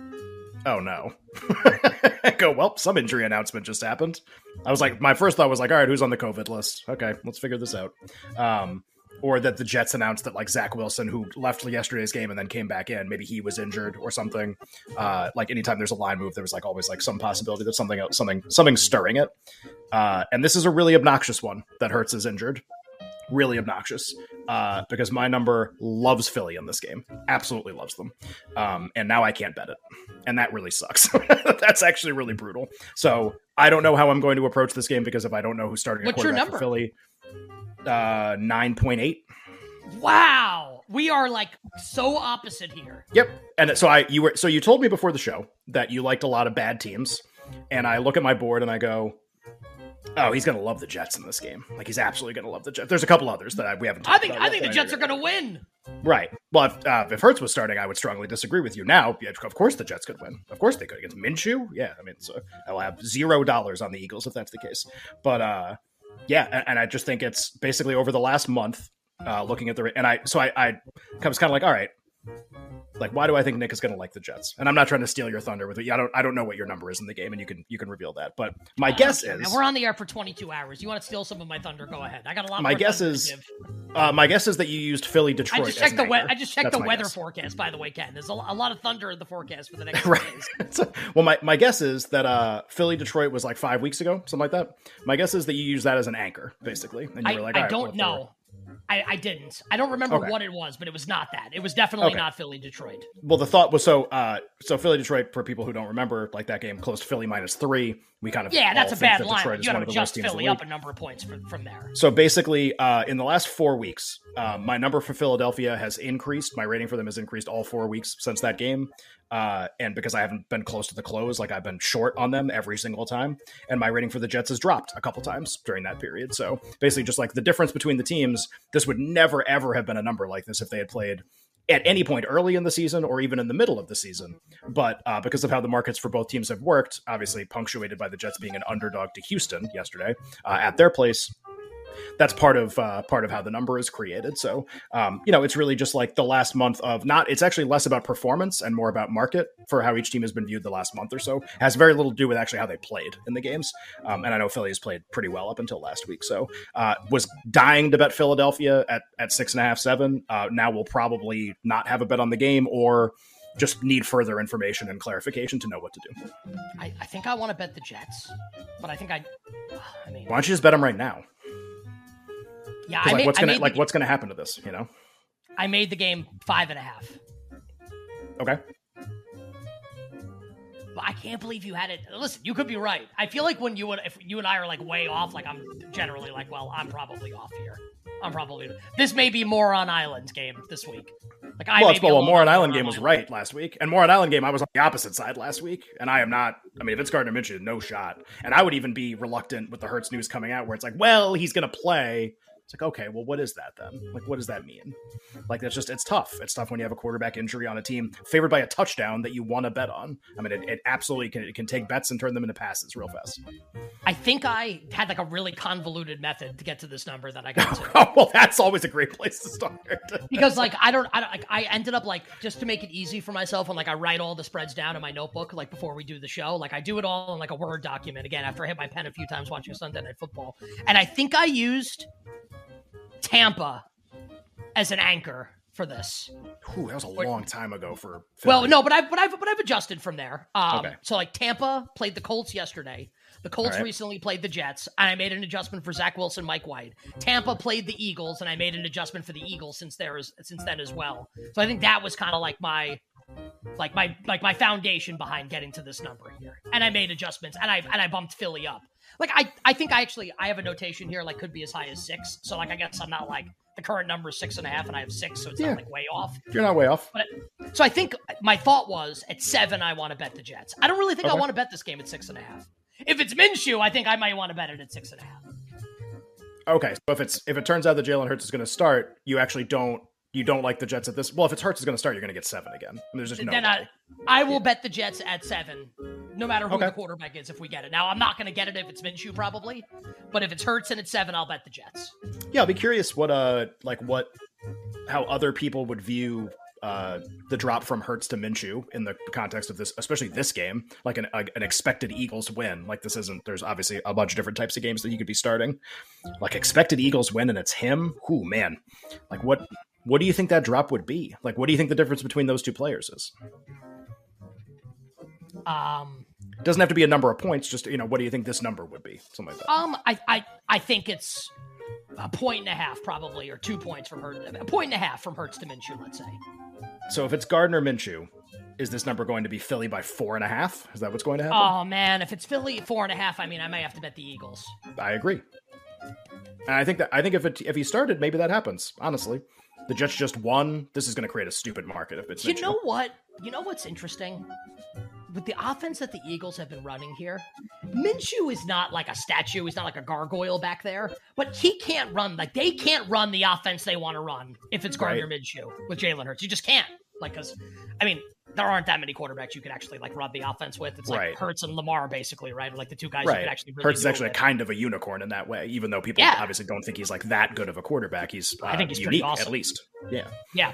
oh no. I go, well, some injury announcement just happened. I was like, my first thought was like, all right, who's on the COVID list? Okay, let's figure this out. Or that the Jets announced that like Zach Wilson, who left yesterday's game and then came back in, maybe he was injured or something. Like anytime there's a line move, there was like always like some possibility that something else, something stirring it. And this is a really obnoxious one that Hurts is injured. Really obnoxious. Because my number loves Philly in this game. Absolutely loves them. And now I can't bet it. And that really sucks. That's actually really brutal. So I don't know how I'm going to approach this game because if I don't know who's starting What's your number? For Philly, 9.8. Wow, we are like so opposite here. Yep. And so you told me before the show that you liked a lot of bad teams, and I look at my board and I go, oh, he's gonna love the Jets in this game. Like he's absolutely gonna love the Jets. There's a couple others that we haven't talked about. I think the Jets are gonna win. Right. Well, if Hurts was starting, I would strongly disagree with you. Now, yeah, of course the Jets could win. Of course they could against Minshew. Yeah, I mean, so I'll have $0 on the Eagles if that's the case. But yeah, and I just think it's basically over the last month, looking at I was kind of like, all right, like why do I think Nick is going to like the Jets? And I'm not trying to steal your thunder with it. I don't know what your number is in the game, and you can reveal that. But my guess is, man, we're on the air for 22 hours. You want to steal some of my thunder? Go ahead. I got a lot. My guess is that you used Philly Detroit. I just checked the weather forecast. By the way, Ken, there's a lot of thunder in the forecast for the next right. days. Well, my guess is that Philly Detroit was like 5 weeks ago, something like that. My guess is that you use that as an anchor, basically, and you were like, I don't know. I didn't. I don't remember what it was, but it was not that. It was definitely not Philly Detroit. Well, the thought was so Philly Detroit, for people who don't remember, like that game closed Philly -3. We kind of that's a bad line. You got to adjust Philly up a number of points from there. So basically, in the last 4 weeks, my number for Philadelphia has increased. My rating for them has increased all 4 weeks since that game. And because I haven't been close to the close, like I've been short on them every single time. And my rating for the Jets has dropped a couple times during that period. So basically just like the difference between the teams, this would never, ever have been a number like this if they had played at any point early in the season or even in the middle of the season. But because of how the markets for both teams have worked, obviously punctuated by the Jets being an underdog to Houston yesterday at their place, that's part of how the number is created. So, it's really just like the last month of it's actually less about performance and more about market for how each team has been viewed the last month or so. It has very little to do with actually how they played in the games. And I know Philly has played pretty well up until last week. So, was dying to bet Philadelphia at 6.5, 7. Now we'll probably not have a bet on the game or just need further information and clarification to know what to do. I think I want to bet the Jets, but I think I mean, why don't you just bet them right now? Yeah, what's gonna happen to this? I made the game 5.5. Okay. But I can't believe you had it. Listen, you could be right. I feel like if you and I are like way off, like I'm generally like, well, I'm probably off here. This may be Moron Island's game this week. Like Moron Island game was right last week, and Moron Island game I was on the opposite side last week, and I am not. I mean, if it's Gardner Minshew, no shot. And I would even be reluctant with the Hurts news coming out, where it's like, well, he's gonna play. It's like, okay, well, what is that then? Like, what does that mean? Like, it's tough. It's tough when you have a quarterback injury on a team favored by a touchdown that you want to bet on. I mean, it absolutely can take bets and turn them into passes real fast. I think I had like a really convoluted method to get to this number that I got to. Oh, well, that's always a great place to start. Because like, I ended up like, just to make it easy for myself, and like I write all the spreads down in my notebook, like before we do the show, like I do it all in like a Word document again, after I hit my pen a few times watching Sunday Night Football. And I think I used Tampa as an anchor for this. Ooh, that was a long time ago for Philly. Well, no, but I've adjusted from there. Okay. So like Tampa played the Colts yesterday. The Colts recently played the Jets, and I made an adjustment for Zach Wilson, Mike White. Tampa played the Eagles, and I made an adjustment for the Eagles since then as well. So I think that was kind of like my foundation behind getting to this number here. And I made adjustments, and I bumped Philly up. Like, I think I have a notation here, like, could be as high as 6. So, like, I guess I'm not, like, the current number is 6.5, and I have 6, so it's not, like, way off. You're not way off. So I think my thought was, at 7, I want to bet the Jets. I don't really think I want to bet this game at 6.5. If it's Minshew, I think I might want to bet it at 6.5. Okay, so if it turns out that Jalen Hurts is going to start, you actually don't like the Jets at this. Well, if it's Hurts is going to start, you're going to get 7 again. I mean, there's just no. Then I will bet the Jets at 7, no matter who the quarterback is. If we get it, now I'm not going to get it if it's Minshew probably, but if it's Hurts and it's 7, I'll bet the Jets. Yeah, I'll be curious how other people would view the drop from Hurts to Minshew in the context of this, especially this game, like an expected Eagles win. Like this isn't. There's obviously a bunch of different types of games that you could be starting. Like expected Eagles win, and it's him. Ooh, man, like what? What do you think that drop would be? Like, what do you think the difference between those two players is? It doesn't have to be a number of points. Just, what do you think this number would be? Something like that. I think it's 1.5 probably, or 2 points from Hurts. 1.5 from Hurts to Minshew, let's say. So if it's Gardner Minshew, is this number going to be Philly by 4.5? Is that what's going to happen? Oh man, if it's Philly 4.5, I mean, I might have to bet the Eagles. I agree. And I think if he started, maybe that happens. Honestly. The Jets just won. This is going to create a stupid market if it's Minshew. You know what? You know what's interesting? With the offense that the Eagles have been running here, Minshew is not like a statue. He's not like a gargoyle back there. But he can't run. Like, they can't run the offense they want to run if it's Gardner Minshew with Jalen Hurts. You just can't. Like, because, I mean, there aren't that many quarterbacks you could actually, like, run the offense with. It's like Hurts and Lamar, basically, right? Like, the two guys you could actually really Hurts is actually kind of a unicorn in that way, even though people obviously don't think he's, like, that good of a quarterback. He's I think he's unique, pretty awesome. At least. Yeah. Yeah.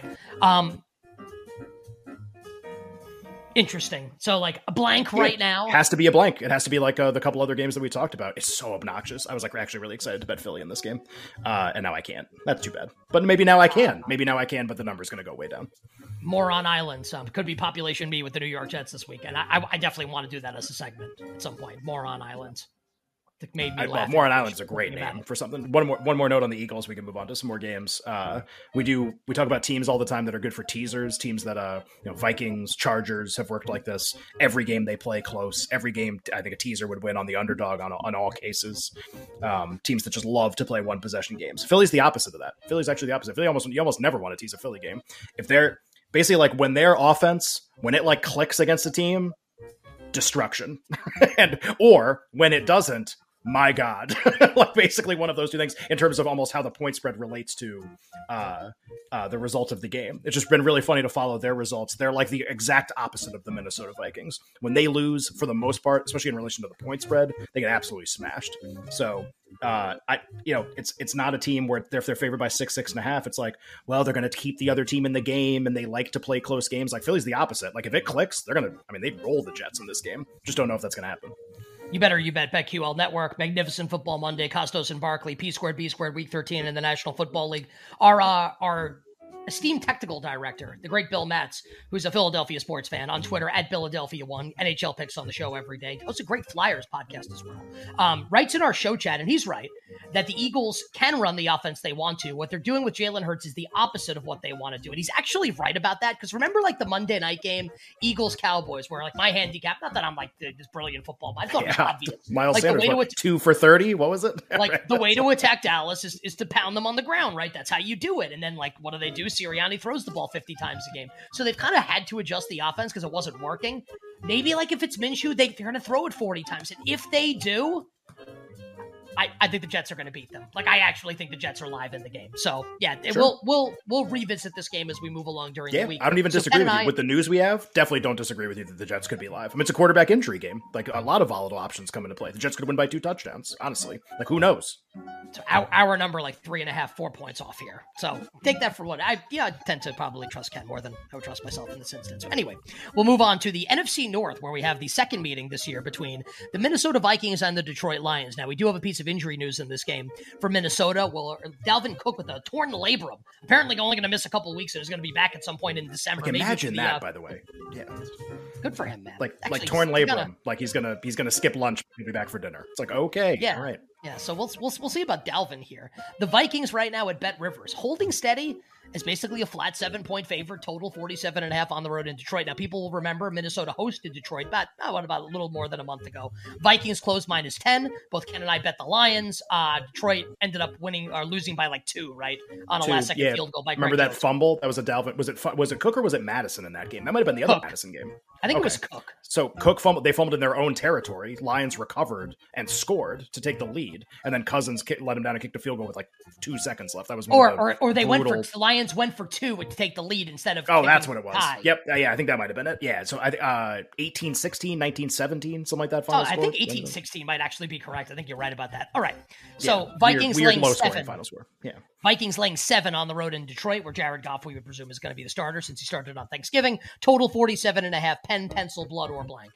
Interesting. So, like, a blank right now. Has to be a blank. It has to be like the couple other games that we talked about. It's so obnoxious. I was like actually really excited to bet Philly in this game. And now I can't. That's too bad. But maybe now I can. But the number's going to go way down. Moron Island. Could be Population Me with the New York Jets this week. And I definitely want to do that as a segment at some point. Moron Islands. that made me laugh. Moron Island is a great name for something. One more note on the Eagles. We can move on to some more games. We talk about teams all the time that are good for teasers. Teams that Vikings, Chargers have worked like this. Every game they play close. Every game I think a teaser would win on the underdog on all cases. Teams that just love to play one possession games. Philly's the opposite of that. Philly's actually the opposite. Philly you almost never want to tease a Philly game. If they're basically like when their offense, when it like clicks against a team, destruction. or when it doesn't, my God, like basically one of those two things in terms of almost how the point spread relates to the result of the game. It's just been really funny to follow their results. They're like the exact opposite of the Minnesota Vikings. When they lose, for the most part, especially in relation to the point spread, they get absolutely smashed. So it's not a team where if they're favored by 6.5, it's like, well, they're going to keep the other team in the game and they like to play close games. Like Philly's the opposite. Like if it clicks, they roll the Jets in this game. Just don't know if that's going to happen. You bet. BetQL Network, Magnificent Football Monday, Costos and Barkley, P Squared, B Squared, Week 13 in the National Football League. Our esteemed technical director, the great Bill Matz, who's a Philadelphia sports fan, on Twitter at Philadelphia1, NHL picks on the show every day. Hosts a great Flyers podcast as well. Writes in our show chat, and he's right, that the Eagles can run the offense they want to. What they're doing with Jalen Hurts is the opposite of what they want to do. And he's actually right about that, because remember like the Monday night game, Eagles-Cowboys, where like my handicap, not that I'm like this brilliant football, but I thought it was obvious. Miles like, Sanders, 2 for 30? What was it? Like the way to attack Dallas is to pound them on the ground, right? That's how you do it. And then like, what do? Sirianni throws the ball 50 times a game. So they've kind of had to adjust the offense because it wasn't working. Maybe like if it's Minshew, they're going to throw it 40 times. And if they do, I think the Jets are going to beat them. Like I actually think the Jets are live in the game. So yeah, sure. we'll revisit this game as we move along during the week. I don't even disagree with you. With the news we have, definitely don't disagree with you that the Jets could be live. I mean, it's a quarterback injury game. Like a lot of volatile options come into play. The Jets could win by 2 touchdowns, honestly. Like who knows? So our number like 3.5, 4 points off here. So take that for what I tend to probably trust Ken more than I would trust myself in this instance. So anyway, we'll move on to the NFC North, where we have the second meeting this year between the Minnesota Vikings and the Detroit Lions. Now we do have a piece of injury news in this game for Minnesota. Well, Dalvin Cook with a torn labrum, apparently only going to miss a couple of weeks and is going to be back at some point in December. Like, imagine that, by the way. Yeah, good for him, man. Like torn labrum. Like he's gonna skip lunch and be back for dinner. It's like okay, yeah, all right. Yeah, so we'll see about Dalvin here. The Vikings right now at Bet Rivers holding steady is basically a flat 7-point favorite, total 47.5 on the road in Detroit. Now, people will remember Minnesota hosted Detroit about a little more than a month ago. Vikings closed -10. Both Ken and I bet the Lions. Detroit ended up winning or losing by like 2, right? On a last-second field goal by Greg Remember that Jones. fumble? That was a Dalvin. Was it Cook or was it Madison in that game? That might have been the other Madison game. I think it was Cook. So Cook fumbled. They fumbled in their own territory. Lions recovered and scored to take the lead, and then Cousins let him down and kicked a field goal with like 2 seconds left. That was or they the Lions went for 2 to take the lead instead of that's what it was. High. Yep, yeah, I think that might have been it. Yeah, so I 18-16, 19-17, something like that. Final score. I think 18-16 might actually be correct. I think you're right about that. All right, so Vikings weird laying low 7. Final score. Yeah. Vikings laying 7 on the road in Detroit, where Jared Goff, we would presume, is going to be the starter since he started on Thanksgiving. Total 47.5, pen, pencil, blood, or blank.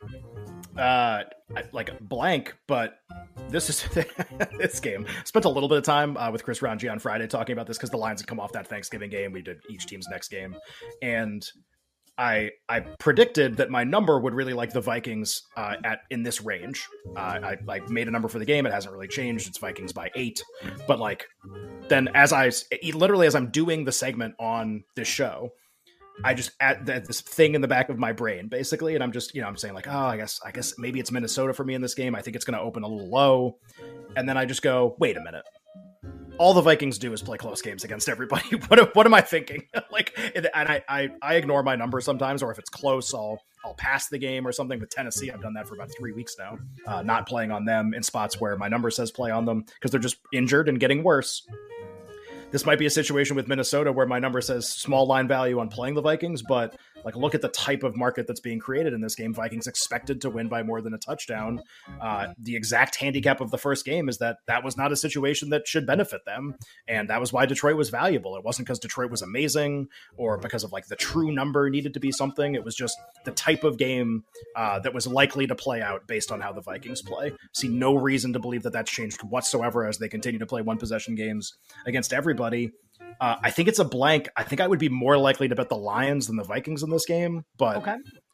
Like blank, but this is this game. Spent a little bit of time with Chris Ranji on Friday talking about this because the Lions had come off that Thanksgiving game. We did each team's next game, and I predicted that my number would really like the Vikings in this range. I made a number for the game. It hasn't really changed. It's Vikings by 8. But like then as I'm doing the segment on this show, I just add this thing in the back of my brain basically, and I'm just I'm saying like, oh, I guess maybe it's Minnesota for me in this game. I think it's going to open a little low, and then I just go, wait a minute. All the Vikings do is play close games against everybody. What am I thinking? Like, and I ignore my number sometimes, or if it's close, I'll pass the game or something. With Tennessee, I've done that for about 3 weeks now, not playing on them in spots where my number says play on them because they're just injured and getting worse. This might be a situation with Minnesota where my number says small line value on playing the Vikings, but like look at the type of market that's being created in this game. Vikings expected to win by more than a touchdown. The exact handicap of the first game is that was not a situation that should benefit them. And that was why Detroit was valuable. It wasn't because Detroit was amazing or because of like the true number needed to be something. It was just the type of game that was likely to play out based on how the Vikings play. See no reason to believe that that's changed whatsoever as they continue to play one possession games against everybody. I think it's a blank. I think I would be more likely to bet the Lions than the Vikings in this game, but okay.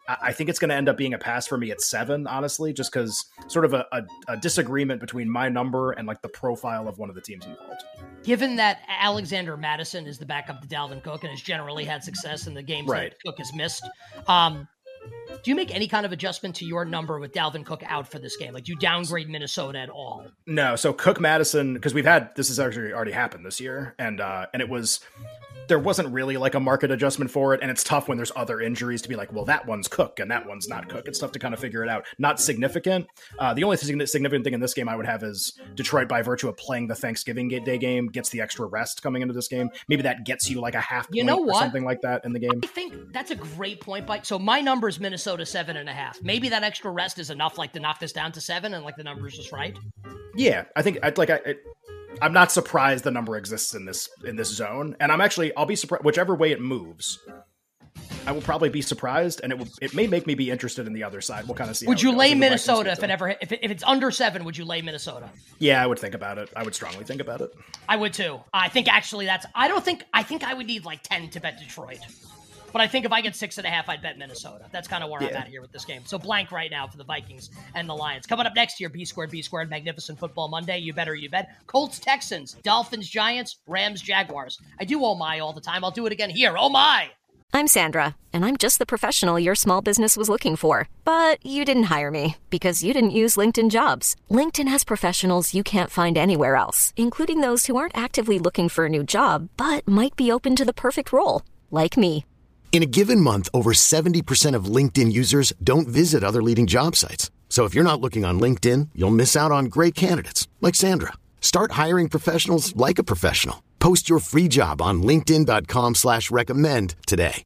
I think it's going to end up being a pass for me at 7, honestly, just because sort of a disagreement between my number and like the profile of one of the teams involved. Given that Alexander Mattison is the backup to Dalvin Cook and has generally had success in the games that Cook has missed, do you make any kind of adjustment to your number with Dalvin Cook out for this game? Like, do you downgrade Minnesota at all? No. So Cook, Madison, because this has actually already happened this year, and there wasn't really like a market adjustment for it, and it's tough when there's other injuries to be like, well, that one's Cook and that one's not Cook. It's tough to kind of figure it out. Not significant. The only significant thing in this game I would have is Detroit, by virtue of playing the Thanksgiving Day game, gets the extra rest coming into this game. Maybe that gets you like a half point or something like that in the game. I think that's a great point. So my number is Minnesota 7.5. Maybe that extra rest is enough, like to knock this down to 7, and like the number is just right. Yeah, I think I'm not surprised the number exists in this zone, and I'll be surprised whichever way it moves. I will probably be surprised, and it may make me be interested in the other side. We'll kind of see. Would you lay Minnesota if it's under 7? Would you lay Minnesota? Yeah, I would think about it. I would strongly think about it. I would too. I think actually I think I would need like 10 to bet Detroit. But I think if I get 6.5, I'd bet Minnesota. That's kind of where I'm at here with this game. So blank right now for the Vikings and the Lions. Coming up next year, B Squared, Magnificent Football Monday. You better, you bet. Colts, Texans, Dolphins, Giants, Rams, Jaguars. I do oh my all the time. I'll do it again here. Oh my! I'm Sandra, and I'm just the professional your small business was looking for. But you didn't hire me because you didn't use LinkedIn Jobs. LinkedIn has professionals you can't find anywhere else, including those who aren't actively looking for a new job, but might be open to the perfect role, like me. In a given month, over 70% of LinkedIn users don't visit other leading job sites. So if you're not looking on LinkedIn, you'll miss out on great candidates like Sandra. Start hiring professionals like a professional. Post your free job on linkedin.com/recommend today.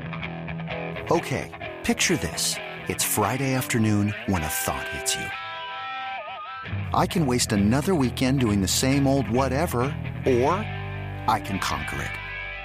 Okay, picture this. It's Friday afternoon when a thought hits you. I can waste another weekend doing the same old whatever, or I can conquer it.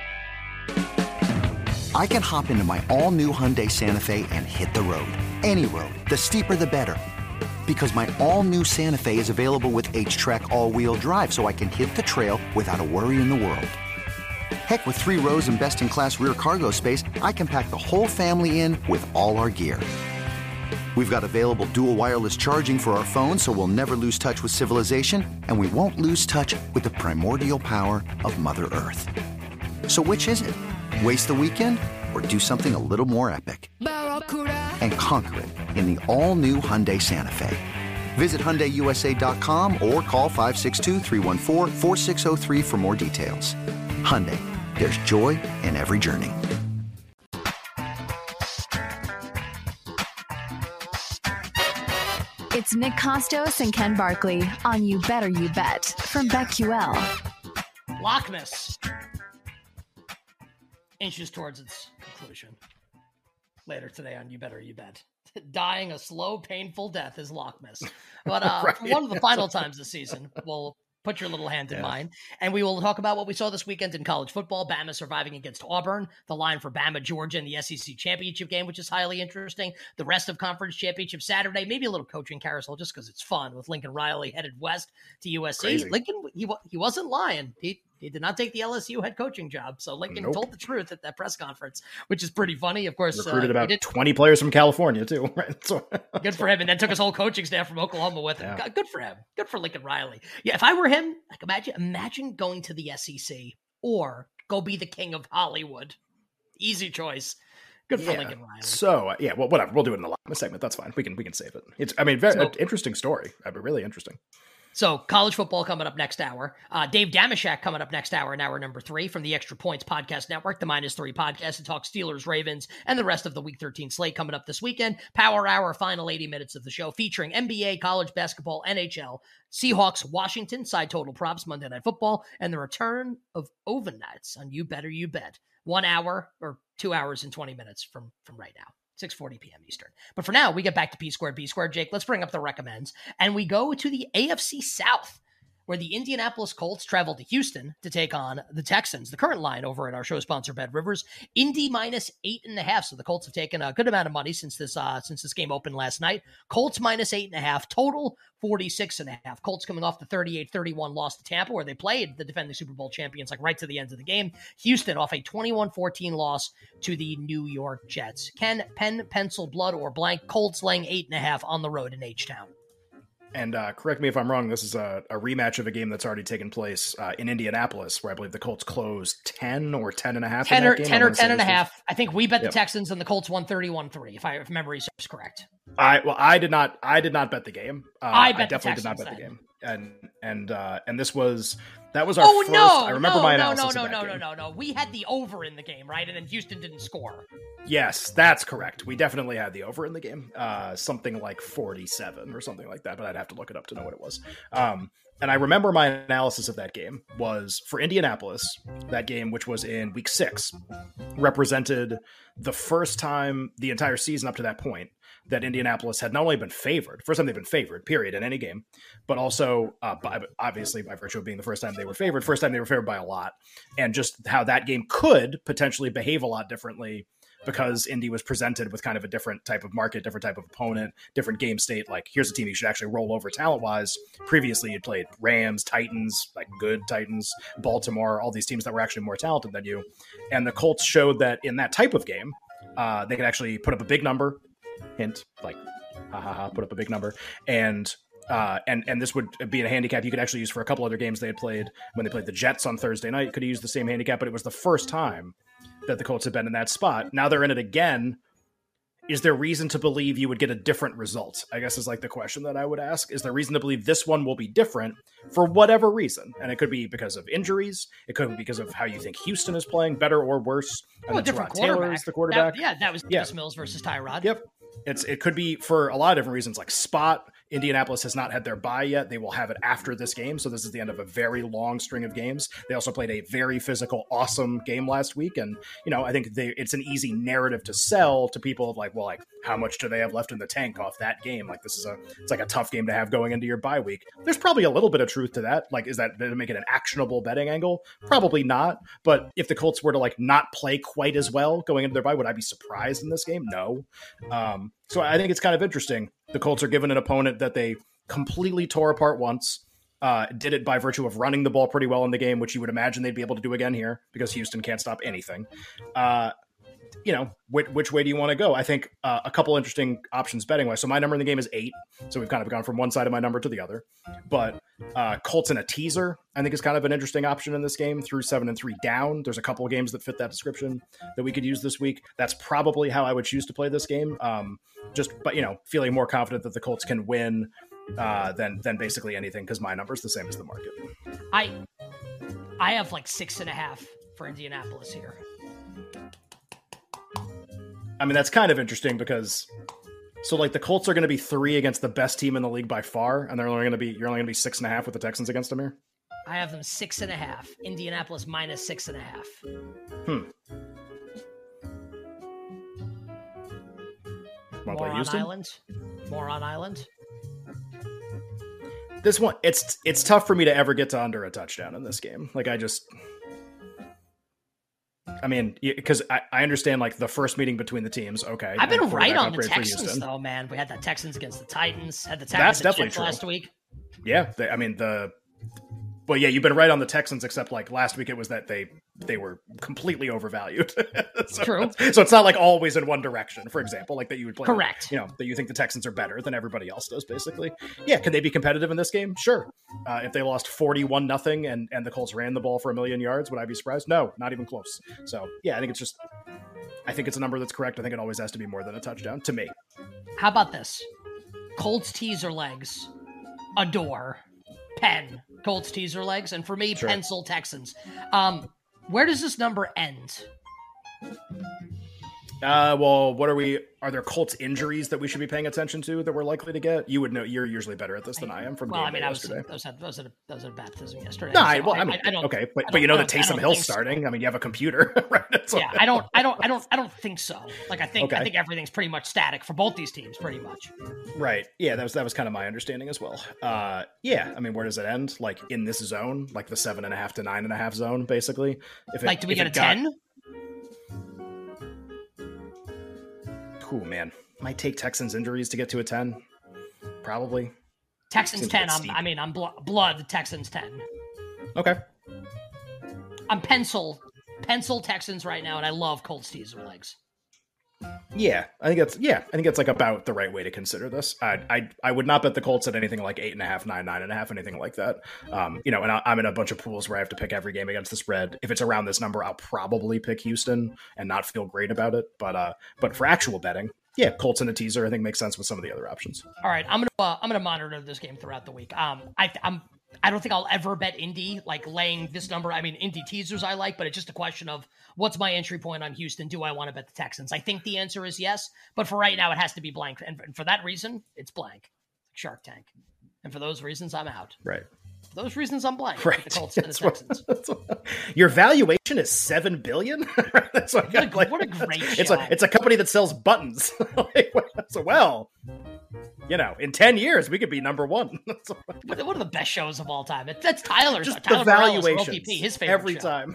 I can hop into my all-new Hyundai Santa Fe and hit the road. Any road. The steeper, the better. Because my all-new Santa Fe is available with H-Track all-wheel drive, so I can hit the trail without a worry in the world. Heck, with 3 rows and best-in-class rear cargo space, I can pack the whole family in with all our gear. We've got available dual wireless charging for our phones, so we'll never lose touch with civilization, and we won't lose touch with the primordial power of Mother Earth. So which is it? Waste the weekend or do something a little more epic and conquer it in the all-new Hyundai Santa Fe. Visit HyundaiUSA.com or call 562-314-4603 for more details. Hyundai, there's joy in every journey. It's Nick Costos and Ken Barkley on You Better You Bet from BetQL. Lockmas inches towards its conclusion. Later today on You Better You Bet. Dying a slow, painful death is Lockmas. But right. For one of the final times this season, we'll put your little hand in mine, and we will talk about what we saw this weekend in college football. Bama surviving against Auburn, the line for Bama, Georgia in the SEC championship game, which is highly interesting. The rest of conference championship Saturday, maybe a little coaching carousel just because it's fun with Lincoln Riley headed west to USC. Crazy. Lincoln, he wasn't lying. He did not take the LSU head coaching job. So Lincoln told the truth at that press conference, which is pretty funny. Of course, recruited about 20 players from California too. Right? So, good for him. And then took his whole coaching staff from Oklahoma with him. Good for him. Good for Lincoln Riley. Yeah. If I were him, like imagine going to the SEC or go be the king of Hollywood. Easy choice. Good for Lincoln Riley. So well, whatever. We'll do it in the last segment. That's fine. We can save it. It's, very interesting story. Really interesting. So college football coming up next hour. Dave Damashek coming up next hour in hour number 3 from the Extra Points Podcast Network, the -3 podcast to talk Steelers, Ravens, and the rest of the Week 13 slate coming up this weekend. Power Hour, final 80 minutes of the show featuring NBA, college basketball, NHL, Seahawks, Washington, side total props, Monday Night Football, and the return of overnights on You Better You Bet. 1 hour or 2 hours and 20 minutes from right now. 6:40 p.m. Eastern. But for now, we get back to P Squared, B Squared. Jake, let's bring up the recommends. And we go to the AFC South, where the Indianapolis Colts traveled to Houston to take on the Texans. The current line over at our show sponsor, Bet Rivers, Indy minus 8.5. So the Colts have taken a good amount of money since this game opened last night. Colts minus 8.5, total 46.5. Colts coming off the 38-31 loss to Tampa, where they played the defending Super Bowl champions like right to the end of the game. Houston off a 21-14 loss to the New York Jets. Ken, pen, pencil, blood, or blank, Colts laying 8.5 on the road in H-Town. And correct me if I'm wrong, this is a rematch of a game that's already taken place in Indianapolis, where I believe the Colts closed 10 or 10.5. 10 or 10.5. I think we bet the Texans and the Colts won 31-3, if memory serves correct. I did not bet the game. I definitely did not bet the game. And this was our first. I remember my analysis. No. We had the over in the game, right? And then Houston didn't score. Yes, that's correct. We definitely had the over in the game. Something like 47 or something like that, but I'd have to look it up to know what it was. And I remember my analysis of that game was for Indianapolis. That game, which was in week 6, represented the first time the entire season up to that point that Indianapolis had not only been favored, first time they've been favored, period, in any game, but also, obviously, by virtue of being the first time they were favored by a lot, and just how that game could potentially behave a lot differently because Indy was presented with kind of a different type of market, different type of opponent, different game state. Like, here's a team you should actually roll over talent-wise. Previously, you'd played Rams, Titans, like good Titans, Baltimore, all these teams that were actually more talented than you. And the Colts showed that in that type of game, they could actually put up a big number. Hint, like, put up a big number. And this would be a handicap you could actually use for a couple other games they had played. When they played the Jets on Thursday night, could have used the same handicap, but it was the first time that the Colts had been in that spot. Now they're in it again. Is there reason to believe you would get a different result? I guess is like the question that I would ask. Is there reason to believe this one will be different for whatever reason? And it could be because of injuries. It could be because of how you think Houston is playing, better or worse. Well, different quarterback. Is the quarterback. That was Davis Mills versus Tyrod. Yep. It could be for a lot of different reasons, like spot. Indianapolis has not had their bye yet. They will have it after this game. So this is the end of a very long string of games. They also played a very physical, awesome game last week. And, I think it's an easy narrative to sell to people of like, well, like, how much do they have left in the tank off that game? Like, it's like a tough game to have going into your bye week. There's probably a little bit of truth to that. Like, is that to make it an actionable betting angle? Probably not. But if the Colts were to like not play quite as well going into their bye, would I be surprised in this game? No. So I think it's kind of interesting. The Colts are given an opponent that they completely tore apart once, did it by virtue of running the ball pretty well in the game, which you would imagine they'd be able to do again here because Houston can't stop anything. Which way do you want to go? I think a couple interesting options betting wise. So my number in the game is 8. So we've kind of gone from one side of my number to the other. But Colts in a teaser, I think, is kind of an interesting option in this game through 7 and 3 down. There's a couple of games that fit that description that we could use this week. That's probably how I would choose to play this game. But feeling more confident that the Colts can win than basically anything because my number is the same as the market. I have like 6.5 for Indianapolis here. I mean, that's kind of interesting because the Colts are going to be 3 against the best team in the league by far, and you're only going to be 6.5 with the Texans against them here. I have them 6.5. Indianapolis minus 6.5. More on Island. This one, it's tough for me to ever get to under a touchdown in this game. Like because I understand like the first meeting between the teams. Okay, I've been right on the Texans though, man. We had the Texans against the Titans. Had the Texans last week. Yeah, you've been right on the Texans, except like last week it was that they were completely overvalued. True. So it's not like always in one direction, for example, like that you would play. Correct. That you think the Texans are better than everybody else does, basically. Yeah, can they be competitive in this game? Sure. If they lost 41-0 and the Colts ran the ball for 1,000,000 yards, would I be surprised? No, not even close. So yeah, I think it's a number that's correct. I think it always has to be more than a touchdown to me. How about this? Colts teaser legs, adore. Pen, Colts teaser legs, and for me, sure. Pencil Texans. Where does this number end? Well, are there Colts injuries that we should be paying attention to that we're likely to get? You would know, you're usually better at this than I am from game day yesterday. I was at a baptism yesterday. No, so I don't. Okay, but you know that Taysom Hill's starting. I mean, you have a computer, right? Yeah, I don't think so. Like, I think everything's pretty much static for both these teams, pretty much. Right. Yeah, that was kind of my understanding as well. Yeah, I mean, where does it end? Like in this zone, like the 7.5 to 9.5 zone, basically. Do we get a 10? Cool, man. Might take Texans injuries to get to a 10. Probably. Texans 10. I'm blood. Texans 10. Okay. I'm pencil Texans right now, and I love Colts teaser legs. Yeah, I think it's like about the right way to consider this. I would not bet the Colts at anything like 8.5, 9.5, anything like that. And I'm in a bunch of pools where I have to pick every game against the spread. If it's around this number, I'll probably pick Houston and not feel great about it. But for actual betting, yeah, Colts and a teaser I think makes sense with some of the other options. All right, I'm gonna monitor this game throughout the week. I don't think I'll ever bet Indy, like laying this number. I mean, Indy teasers I like, but it's just a question of what's my entry point on Houston? Do I want to bet the Texans? I think the answer is yes, but for right now, it has to be blank. And for that reason, it's blank. Shark Tank. And for those reasons, I'm out. Right. For those reasons, I'm blank. Right. The Colts and the Texans. Your valuation is $7 billion? That's what a great show. It's a company that sells buttons. So, well, in 10 years, we could be number one. One of the best shows of all time. That's Tyler's. Just Tyler the valuations LTP, his favorite every show. time.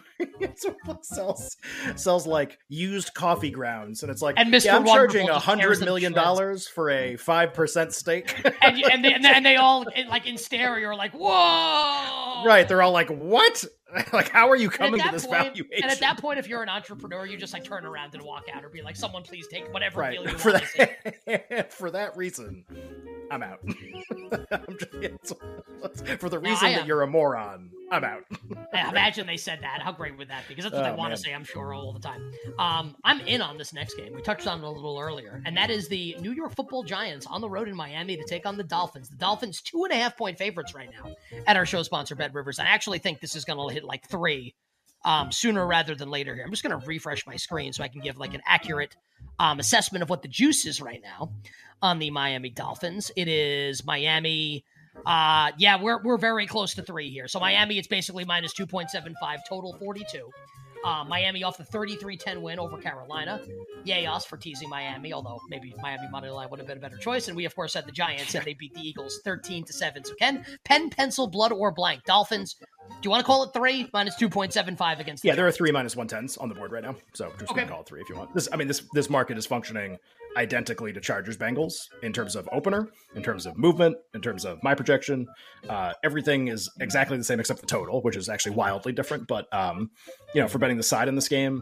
sells like used coffee grounds, and it's like, and Mr. I'm charging Wonderful $100 million for a 5% stake. and they all like in stereo are like, whoa! Right, they're all like, what? Like, how are you coming to this valuation? And at that point, if you're an entrepreneur, you just like turn around and walk out, or be like, "Someone please take whatever deal you want to see." For that reason, I'm out. For the reason that you're a moron, I'm out. I imagine they said that. How great would that be? Because that's what they want to say, I'm sure, all the time. I'm in on this next game. We touched on it a little earlier, and that is the New York Football Giants on the road in Miami to take on the Dolphins. The Dolphins 2.5-point favorites right now at our show sponsor, Bet Rivers. I actually think this is going to hit like 3 sooner rather than later here. I'm just going to refresh my screen so I can give like an accurate assessment of what the juice is right now on the Miami Dolphins. It is Miami. We're very close to 3 here. So Miami, it's basically minus 2.75, total 42. Miami off the 33-10 win over Carolina. Yay us for teasing Miami, although maybe Miami money line would have been a better choice. And we, of course, had the Giants, and they beat the Eagles 13-7. So pen, pencil, blood, or blank. Dolphins, do you want to call it 3? Minus 2.75 against the Giants. There are 3 minus 110s on the board right now. So just going to call it 3 if you want. This market is functioning identically to Chargers Bengals in terms of opener, in terms of movement, in terms of my projection. Everything is exactly the same except the total, which is actually wildly different. But, for betting the side in this game,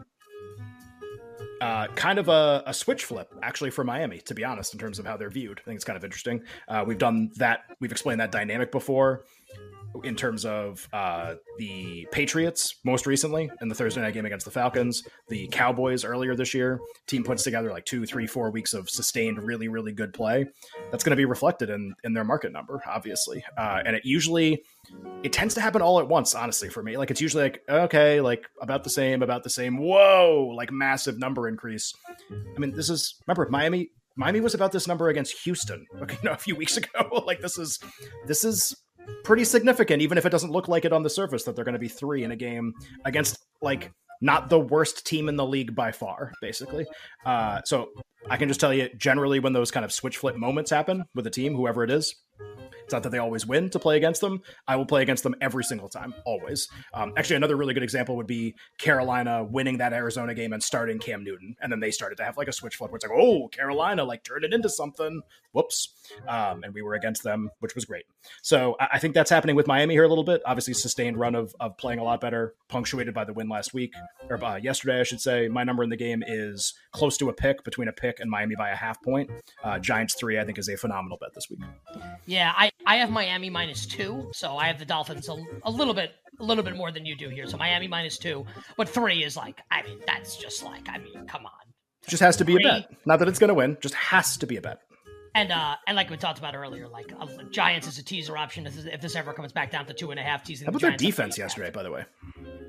kind of a switch flip actually for Miami, to be honest, in terms of how they're viewed. I think it's kind of interesting. We've done that. We've explained that dynamic before in terms of the Patriots most recently in the Thursday night game against the Falcons, the Cowboys earlier this year. Team puts together like 2, 3, 4 weeks of sustained, really, really good play. That's going to be reflected in their market number, obviously. And it tends to happen all at once, honestly, for me. Like, it's usually like, okay, like about the same. Whoa, like massive number increase. I mean, remember, Miami was about this number against Houston, a few weeks ago. Like, this is pretty significant, even if it doesn't look like it on the surface, that they're going to be 3 in a game against like not the worst team in the league by far, basically. So I can just tell you, generally, when those kind of switch flip moments happen with a team, whoever it is, it's not that they always win to play against them. I will play against them every single time, always. Actually, another really good example would be Carolina winning that Arizona game and starting Cam Newton. And then they started to have like a switch flip where it's like, oh, Carolina, like turn it into something. Whoops. And we were against them, which was great. So I think that's happening with Miami here a little bit. Obviously, sustained run of playing a lot better, punctuated by the win last week, or yesterday, I should say. My number in the game is close to between a pick and Miami by a half point. Giants 3, I think, is a phenomenal bet this week. Yeah, I have Miami minus 2, so I have the Dolphins a little bit more than you do here. So Miami minus 2, but 3 is like, that's just like, come on. Just has to be a bet. Not that it's going to win, just has to be a bet. And like we talked about earlier, like Giants is a teaser option if this ever comes back down to 2.5. Teasing. How about their defense yesterday, by the way?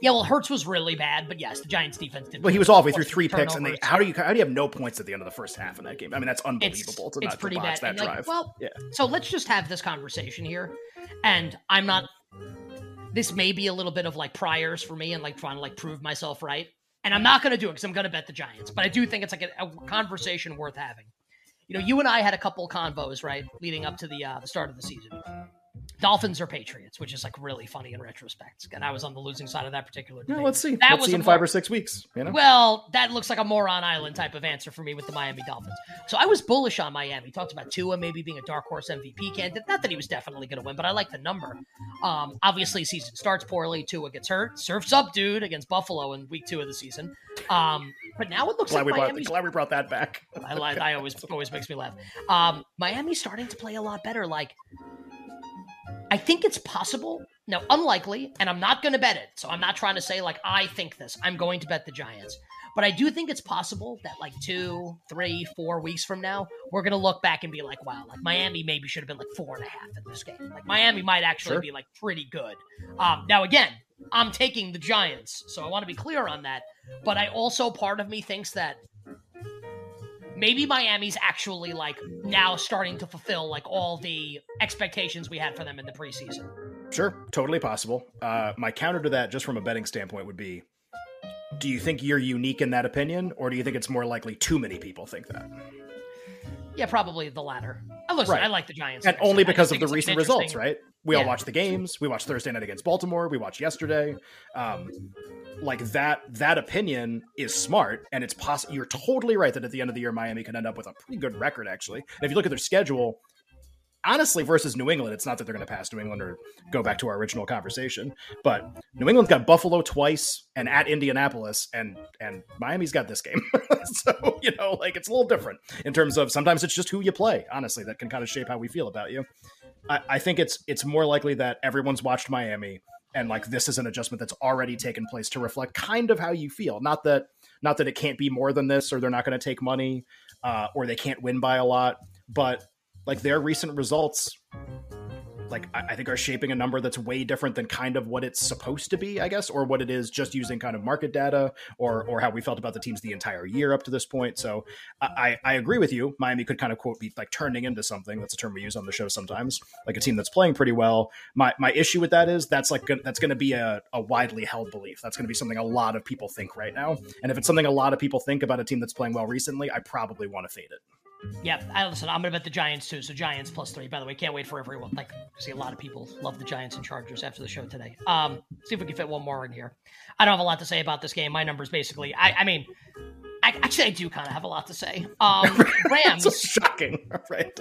Yeah, well, Hurts was really bad, but yes, the Giants defense did. Well, he was all the way through 3 picks, and how do you have no points at the end of the first half in that game? I mean, that's unbelievable to not pretty botch bad. that drive. So let's just have this conversation here, and I'm not. This may be a little bit of like priors for me and like trying to like prove myself right, and I'm not going to do it because I'm going to bet the Giants, but I do think it's like a conversation worth having. You know, you and I had a couple convos right leading up to the start of the season. Dolphins or Patriots, which is like really funny in retrospect. And I was on the losing side of that particular debate. No, let's see. Let's see in 5 or 6 weeks. You know? Well, that looks like a moron island type of answer for me with the Miami Dolphins. So I was bullish on Miami. Talked about Tua maybe being a dark horse MVP candidate. Not that he was definitely going to win, but I like the number. Obviously, season starts poorly. Tua gets hurt. Surfs up, dude, against Buffalo in week 2 of the season. But now it looks glad like we brought that back. I always makes me laugh. Miami's starting to play a lot better. Like, I think it's possible. Now, unlikely, and I'm not going to bet it. So I'm not trying to say, like, I think this. I'm going to bet the Giants. But I do think it's possible that, like, 2, 3, 4 weeks from now, we're going to look back and be like, wow, like, Miami maybe should have been, like, 4.5 in this game. Like, Miami might actually be, like, pretty good. Now, again, I'm taking the Giants, so I want to be clear on that. But I also, part of me thinks that maybe Miami's actually like now starting to fulfill like all the expectations we had for them in the preseason. Sure, totally possible. My counter to that, just from a betting standpoint, would be, do you think you're unique in that opinion, or do you think it's more likely too many people think that? Yeah, probably the latter. Listen, I like the Giants. And only because of the recent results, right? We all watched the games. We watched Thursday night against Baltimore. We watched yesterday. Like that opinion is smart, and it's possible. You're totally right that at the end of the year, Miami could end up with a pretty good record, actually. And if you look at their schedule, honestly, versus New England, it's not that they're going to pass New England or go back to our original conversation, but New England's got Buffalo twice and at Indianapolis, and Miami's got this game. So, you know, like, it's a little different in terms of sometimes it's just who you play, honestly, that can kind of shape how we feel about you. I think it's more likely that everyone's watched Miami, and like this is an adjustment that's already taken place to reflect kind of how you feel. Not that it can't be more than this, or they're not going to take money, or they can't win by a lot, but like their recent results, like I think are shaping a number that's way different than kind of what it's supposed to be, I guess, or what it is just using kind of market data or how we felt about the teams the entire year up to this point. So I agree with you. Miami could kind of, quote, be like turning into something. That's a term we use on the show sometimes, like a team that's playing pretty well. My issue with that is that's going to be a widely held belief. That's going to be something a lot of people think right now. And if it's something a lot of people think about a team that's playing well recently, I probably want to fade it. Yeah, listen, I'm going to bet the Giants too. So Giants +3. By the way, can't wait for everyone. Like, see, a lot of people love the Giants and Chargers after the show today. See if we can fit one more in here. I don't have a lot to say about this game. My numbers basically, I mean, I do kind of have a lot to say. Rams. That's shocking, right?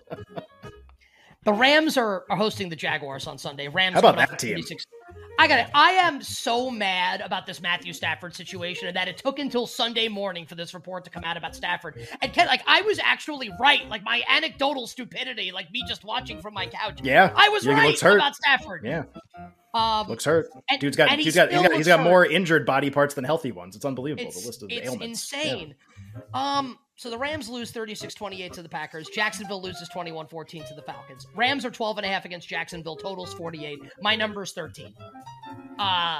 The Rams are hosting the Jaguars on Sunday. Rams. How about that team? I am so mad about this Matthew Stafford situation and that it took until Sunday morning for this report to come out about Stafford. And Ken, like, I was actually right. Like, my anecdotal stupidity, like me just watching from my couch. Yeah, I was right about Stafford. Yeah, looks hurt. He's got more injured body parts than healthy ones. It's unbelievable. The list of ailments. It's insane. Yeah. So the Rams lose 36-28 to the Packers. Jacksonville loses 21-14 to the Falcons. Rams are 12.5 against Jacksonville. Totals 48. My number is 13. I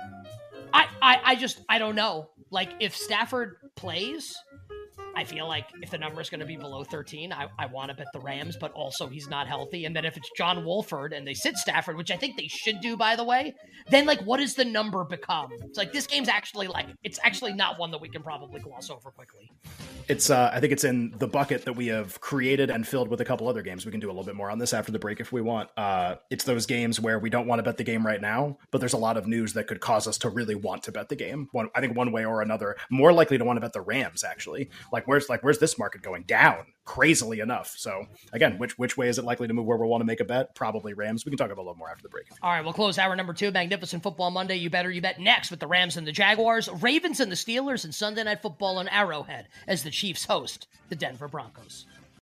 don't know. Like, if Stafford plays, I feel like if the number is going to be below 13, I want to bet the Rams, but also he's not healthy. And then if it's John Wolford and they sit Stafford, which I think they should do, by the way, then like, what does the number become? It's like, this game's actually like, it's actually not one that we can probably gloss over quickly. It's I think it's in the bucket that we have created and filled with a couple other games. We can do a little bit more on this after the break if we want. It's those games where we don't want to bet the game right now, but there's a lot of news that could cause us to really want to bet the game. I think one way or another, more likely to want to bet the Rams, actually. Like, where's this market going? Down, crazily enough. So again, which way is it likely to move where we want to make a bet? Probably Rams. We can talk about a little more after the break. All right, we'll close hour number 2, Magnificent Football Monday. You better you bet next with the Rams and the Jaguars, Ravens and the Steelers, and Sunday Night Football on Arrowhead as the Chiefs host the Denver Broncos.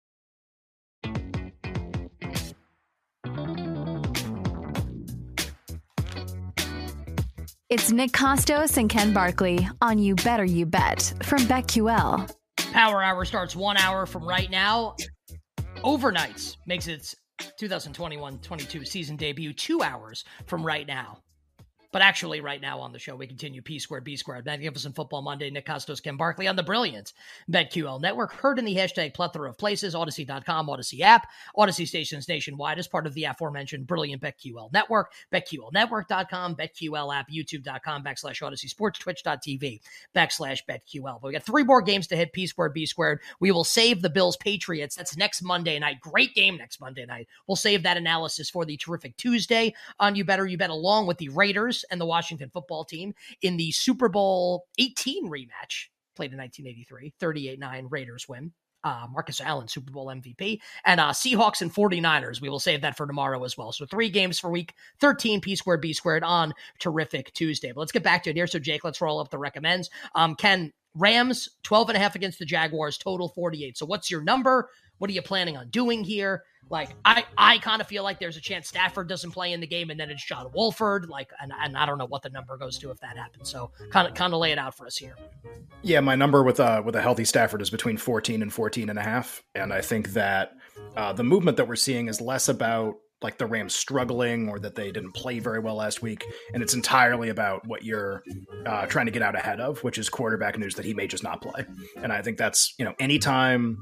It's Nick Costos and Ken Barkley on You Better You Bet from BetQL. Power Hour starts 1 hour from right now. Overnights makes its 2021-22 season debut 2 hours from right now. But actually, right now on the show, we continue P Squared, B Squared, Magnificent Football Monday, Nick Costos, Ken Barkley on the brilliant BetQL Network. Heard in the hashtag plethora of places, Odyssey.com, Odyssey app, Odyssey stations nationwide as part of the aforementioned brilliant BetQL Network, BetQLnetwork.com, BetQL app, YouTube.com/Odyssey Sports, Twitch.tv/BetQL. But we got 3 more games to hit, P Squared, B Squared. We will save the Bills Patriots. That's next Monday night. Great game next Monday night. We'll save that analysis for the terrific Tuesday on You Better You Bet, along with the Raiders and the Washington football team in the Super Bowl 18 rematch played in 1983, 38-9 Raiders win. Marcus Allen, Super Bowl MVP, and Seahawks and 49ers. We will save that for tomorrow as well. So 3 games for week 13, P Squared, B Squared on terrific Tuesday. But let's get back to it here. So Jake, let's roll up the recommends. Ken, Rams 12.5 against the Jaguars, total 48. So what's your number? What are you planning on doing here? Like, I kind of feel like there's a chance Stafford doesn't play in the game, and then it's John Wolford. Like, and I don't know what the number goes to if that happens. So kind of lay it out for us here. Yeah, my number with a healthy Stafford is between 14 and 14.5, and I think that the movement that we're seeing is less about like the Rams struggling or that they didn't play very well last week. And it's entirely about what you're trying to get out ahead of, which is quarterback news that he may just not play. And I think that's, anytime,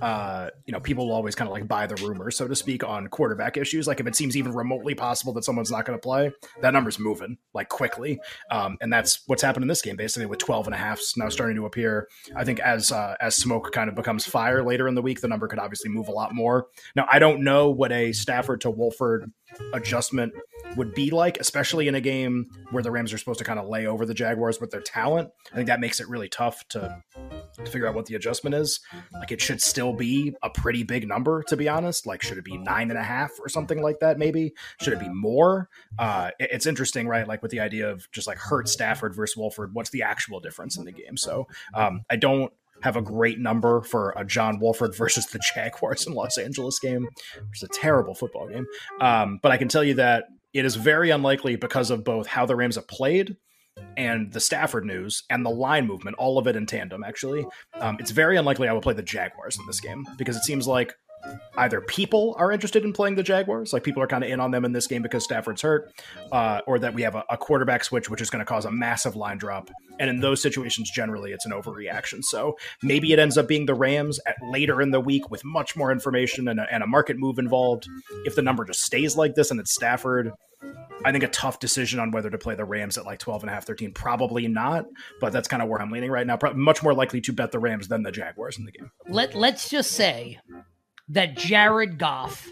people will always kind of like buy the rumor, so to speak, on quarterback issues. Like if it seems even remotely possible that someone's not going to play, that number's moving like quickly. And that's what's happened in this game, basically with 12.5 now starting to appear. I think as smoke kind of becomes fire later in the week, the number could obviously move a lot more. Now, I don't know what a Stafford to Wolford adjustment would be like, especially in a game where the Rams are supposed to kind of lay over the Jaguars with their talent. I think that makes it really tough to figure out what the adjustment is. Like it should still be a pretty big number, to be honest. Like, should it be 9.5 or something like that? Maybe should it be more? It's interesting, right? Like with the idea of just like Hurt Stafford versus Wolford, what's the actual difference in the game? So I don't have a great number for a John Wolford versus the Jaguars in Los Angeles game, which is a terrible football game. But I can tell you that it is very unlikely, because of both how the Rams have played and the Stafford news and the line movement, all of it in tandem, actually. It's very unlikely I will play the Jaguars in this game, because it seems like either people are interested in playing the Jaguars, like people are kind of in on them in this game because Stafford's hurt, or that we have a quarterback switch, which is going to cause a massive line drop. And in those situations, generally, it's an overreaction. So maybe it ends up being the Rams later in the week with much more information and a market move involved. If the number just stays like this and it's Stafford, I think a tough decision on whether to play the Rams at like 12.5, 13, probably not, but that's kind of where I'm leaning right now. Probably much more likely to bet the Rams than the Jaguars in the game. Let's just say that Jared Goff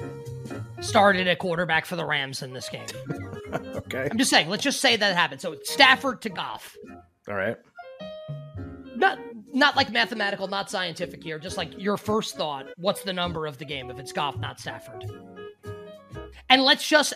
started at quarterback for the Rams in this game. Okay. I'm just saying, let's just say that happened. So it's Stafford to Goff. All right. Not like mathematical, not scientific here, just like your first thought, what's the number of the game if it's Goff, not Stafford? And let's just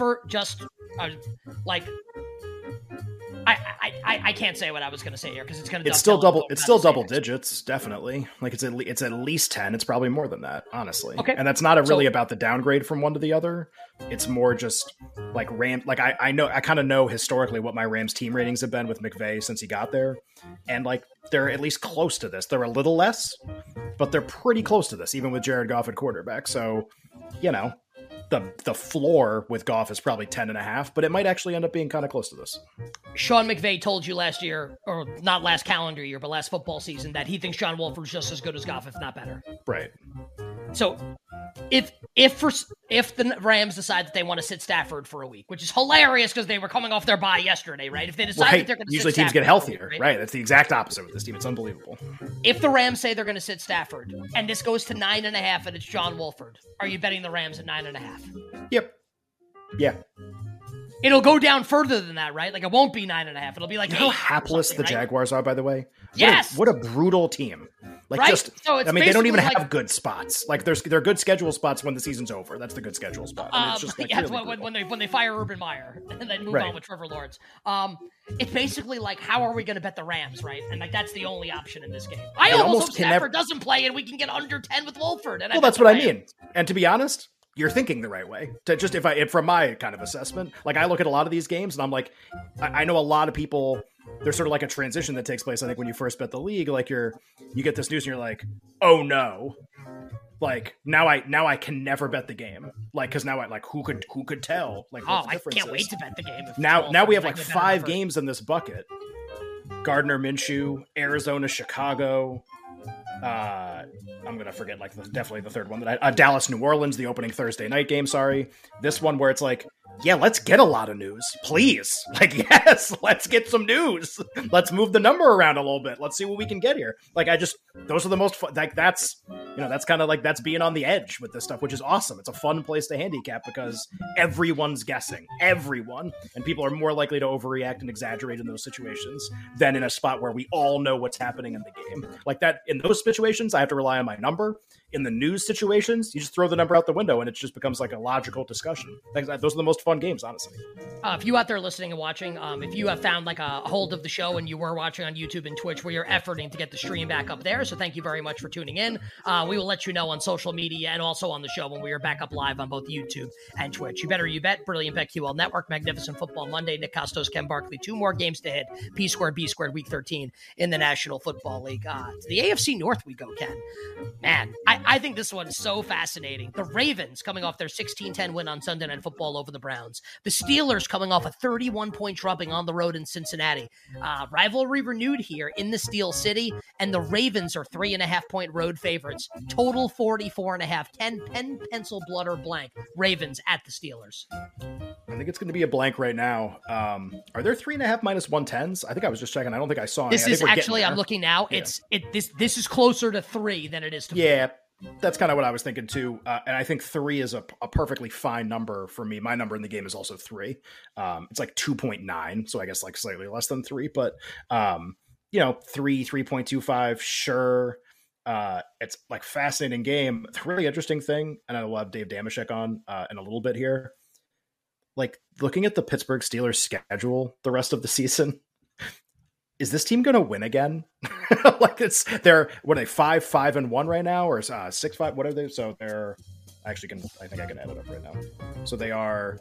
I can't say what I was going to say here because it's going to. It's still double digits, definitely. Like it's at least 10. It's probably more than that, honestly. Okay, and that's not really about the downgrade from one to the other. It's more just like Like I kind of know historically what my Rams team ratings have been with McVay since he got there, and like they're at least close to this. They're a little less, but they're pretty close to this, even with Jared Goff at quarterback. So, the floor with Goff is probably 10.5, but it might actually end up being kind of close to this. Sean McVay told you last year, or not last calendar year, but last football season, that he thinks John Wolford's just as good as Goff, if not better. Right. So if the Rams decide that they want to sit Stafford for a week, which is hilarious because they were coming off their bye yesterday, right? If they decide that they're going to usually sit teams Stafford get healthier, right? That's the exact opposite with this team. It's unbelievable. If the Rams say they're going to sit Stafford and this goes to 9.5 and it's John Wolford, are you betting the Rams at 9.5? Yep. Yeah. It'll go down further than that, right? Like it won't be 9.5. It'll be like how hapless the Jaguars are, by the way. Yes. What a brutal team. Like right? They don't even have good spots. Like they're good schedule spots when the season's over. That's the good schedule spot. It's just like really when they fire Urban Meyer and then move on with Trevor Lawrence. It's basically like, how are we going to bet the Rams, right? And like that's the only option in this game. I almost hope Stafford doesn't play and we can get under 10 with Wolford. And that's what I mean. And to be honest, you're thinking the right way. If from my kind of assessment, like I look at a lot of these games and I'm like, I know a lot of people. There's sort of like a transition that takes place. I think when you first bet the league, like you get this news and you're like, oh no. Like now I can never bet the game. Like, cause now who could tell? Like, what the I difference can't is. wait to bet the game. Now we have like 5 games in this bucket. Gardner Minshew, Arizona, Chicago. I'm gonna forget definitely the third one that Dallas, New Orleans, the opening Thursday night game. Sorry, this one where it's like, yeah, let's get a lot of news, please. Like, yes, let's get some news. Let's move the number around a little bit. Let's see what we can get here. Like, those are the most fun. Like, that's kind of like, that's being on the edge with this stuff, which is awesome. It's a fun place to handicap because everyone's guessing, and people are more likely to overreact and exaggerate in those situations than in a spot where we all know what's happening in the game. Like that, in those situations, I have to rely on my number. In the news situations, you just throw the number out the window and it just becomes like a logical discussion. Like, those are the most fun games, honestly. If you out there listening and watching, if you have found like a hold of the show and you were watching on YouTube and Twitch, we are efforting to get the stream back up there. So thank you very much for tuning in. We will let you know on social media and also on the show when we are back up live on both YouTube and Twitch. You Better You Bet, Brilliant BetQL Network, Magnificent Football Monday, Nick Costos, Ken Barkley, 2 more games to hit. P squared, B squared, week 13 in the National Football League. To the AFC North we go, Ken. Man, I think this one is so fascinating. The Ravens coming off their 16-10 win on Sunday Night Football over the Browns. The Steelers coming off a 31-point drubbing on the road in Cincinnati. Rivalry renewed here in the Steel City, and the Ravens are 3.5-point road favorites. Total 44.5. 10 pen, pencil, blood, or blank. Ravens at the Steelers. I think it's going to be a blank right now. Are there 3.5 minus 110s? I think I was just checking. I don't think I saw any. This is actually, I'm looking now. Yeah. This is closer to 3 than it is to 4. Yeah. That's kind of what I was thinking too. And I think 3 is a perfectly fine number for me. My number in the game is also 3. It's like 2.9. So I guess like slightly less than 3, but 3.25. Sure. It's like fascinating game. The really interesting thing. And I will have Dave Damashek on in a little bit here. Like looking at the Pittsburgh Steelers schedule, the rest of the season, is this team going to win again? Like they're 5-5-1 right now, or 6-5? What are they? So they're I think I can add it up right now. So they are.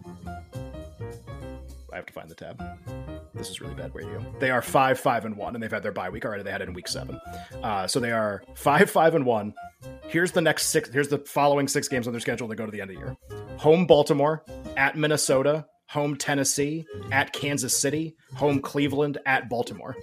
I have to find the tab. This is really bad radio. They are 5-5-1, and they've had their bye week already. They had it in week 7. So they are 5-5-1. Here's the next 6. Here's the following 6 games on their schedule that go to the end of the year: home Baltimore, at Minnesota, home Tennessee, at Kansas City, home Cleveland, at Baltimore.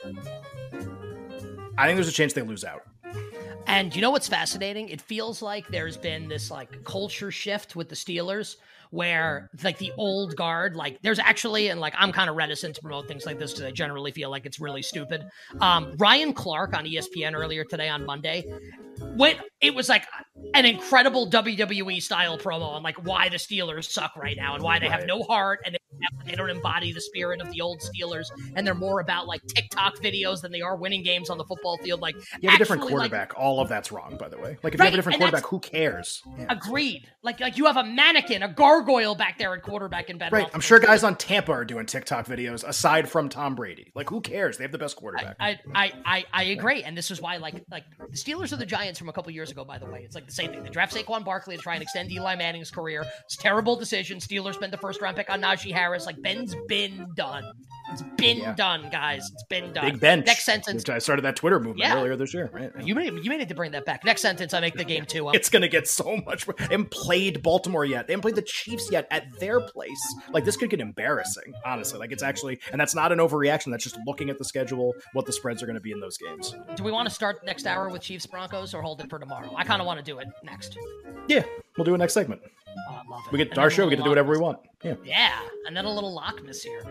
I think there's a chance they lose out. And you know what's fascinating? It feels like there's been this like culture shift with the Steelers where like the old guard, like there's actually, and like I'm kind of reticent to promote things like this because I generally feel like it's really stupid. Ryan Clark on ESPN earlier today on Monday, it was like an incredible WWE style promo on like why the Steelers suck right now and why they have no heart and they don't embody the spirit of the old Steelers, and they're more about like TikTok videos than they are winning games on the football field. Like you have a different quarterback. Like, all of that's wrong, by the way. Like if you have a different quarterback, who cares? Yeah. Agreed. Like you have a mannequin, a gargoyle back there at quarterback in bed. Right. I'm sure guys on Tampa are doing TikTok videos aside from Tom Brady. Like who cares? They have the best quarterback. I agree, and this is why like the Steelers are the Giants from a couple years ago. By the way, it's like the same thing. They draft Saquon Barkley to try and extend Eli Manning's career. It's a terrible decision. Steelers spent the first round pick on Najee Harris. Like Ben's been done. It's been done, guys. It's been done. Big bench. Next sentence. I started that Twitter movement earlier this year. Right? You may need to bring that back. Next sentence. I make the game 2. It's going to get so much. They haven't played Baltimore yet. They haven't played the Chiefs yet at their place. Like this could get embarrassing, honestly. Like it's actually, and that's not an overreaction. That's just looking at the schedule, what the spreads are going to be in those games. Do we want to start next hour with Chiefs Broncos or hold it for tomorrow? I kind of want to do it next. Yeah, we'll do it next segment. Oh, I love it. We get our show. We get to do whatever we want. Yeah, and then a little Lockmas here.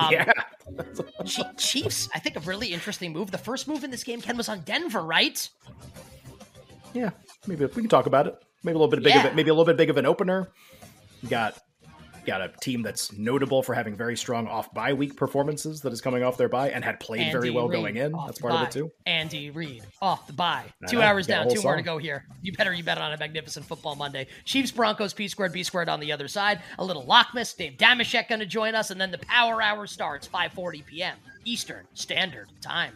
Chiefs, I think a really interesting move. The first move in this game, Ken, was on Denver, right? Yeah, maybe we can talk about it. Maybe a little bit big of it. Maybe a little bit big of an opener. You got a team that's notable for having very strong off bye week performances that is coming off their bye and had played very well going in. That's part of it too. Andy Reid off the bye. 2 hours down, 2 more to go here. You bet on a Magnificent Football Monday. Chiefs Broncos, P squared, B squared on the other side. A little Lockmas, Dave Damashek going to join us, and then the Power Hour starts 5:40 p.m. Eastern Standard Time.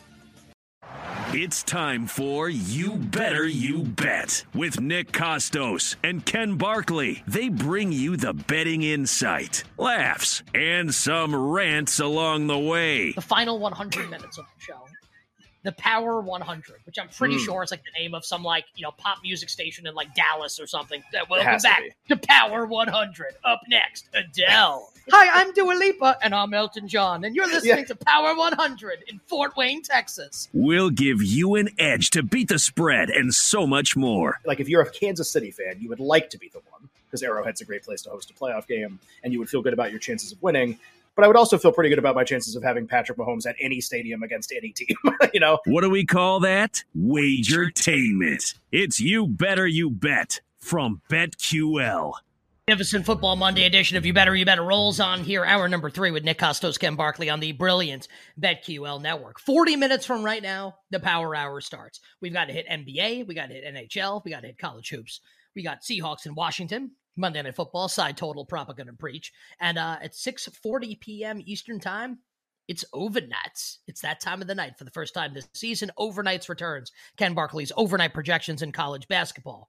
It's time for You Better You Bet with Nick Costos and Ken Barkley. They bring you the betting insight, laughs, and some rants along the way. The final 100 minutes of the show. the Power 100, which I'm pretty sure is like the name of some like, pop music station in like Dallas or something. Welcome back to Power 100. Up next, Adele. Hi, I'm Dua Lipa, and I'm Elton John, and you're listening to Power 100 in Fort Wayne, Texas. We'll give you an edge to beat the spread and so much more. Like if you're a Kansas City fan, you would like to be the one, because Arrowhead's a great place to host a playoff game, and you would feel good about your chances of winning. But I would also feel pretty good about my chances of having Patrick Mahomes at any stadium against any team, What do we call that? Wagertainment. It's You Better You Bet from BetQL. Magnificent Football Monday edition of You Better You Bet rolls on here. Hour number 3 with Nick Kostos, Ken Barkley on the brilliant BetQL network. 40 minutes from right now, the Power Hour starts. We've got to hit NBA. We got to hit NHL. We got to hit college hoops. We got Seahawks in Washington. Monday Night Football, side total, propaganda preach. And at 6:40 p.m. Eastern time, it's overnights. It's that time of the night for the first time this season. Overnights returns. Ken Barkley's overnight projections in college basketball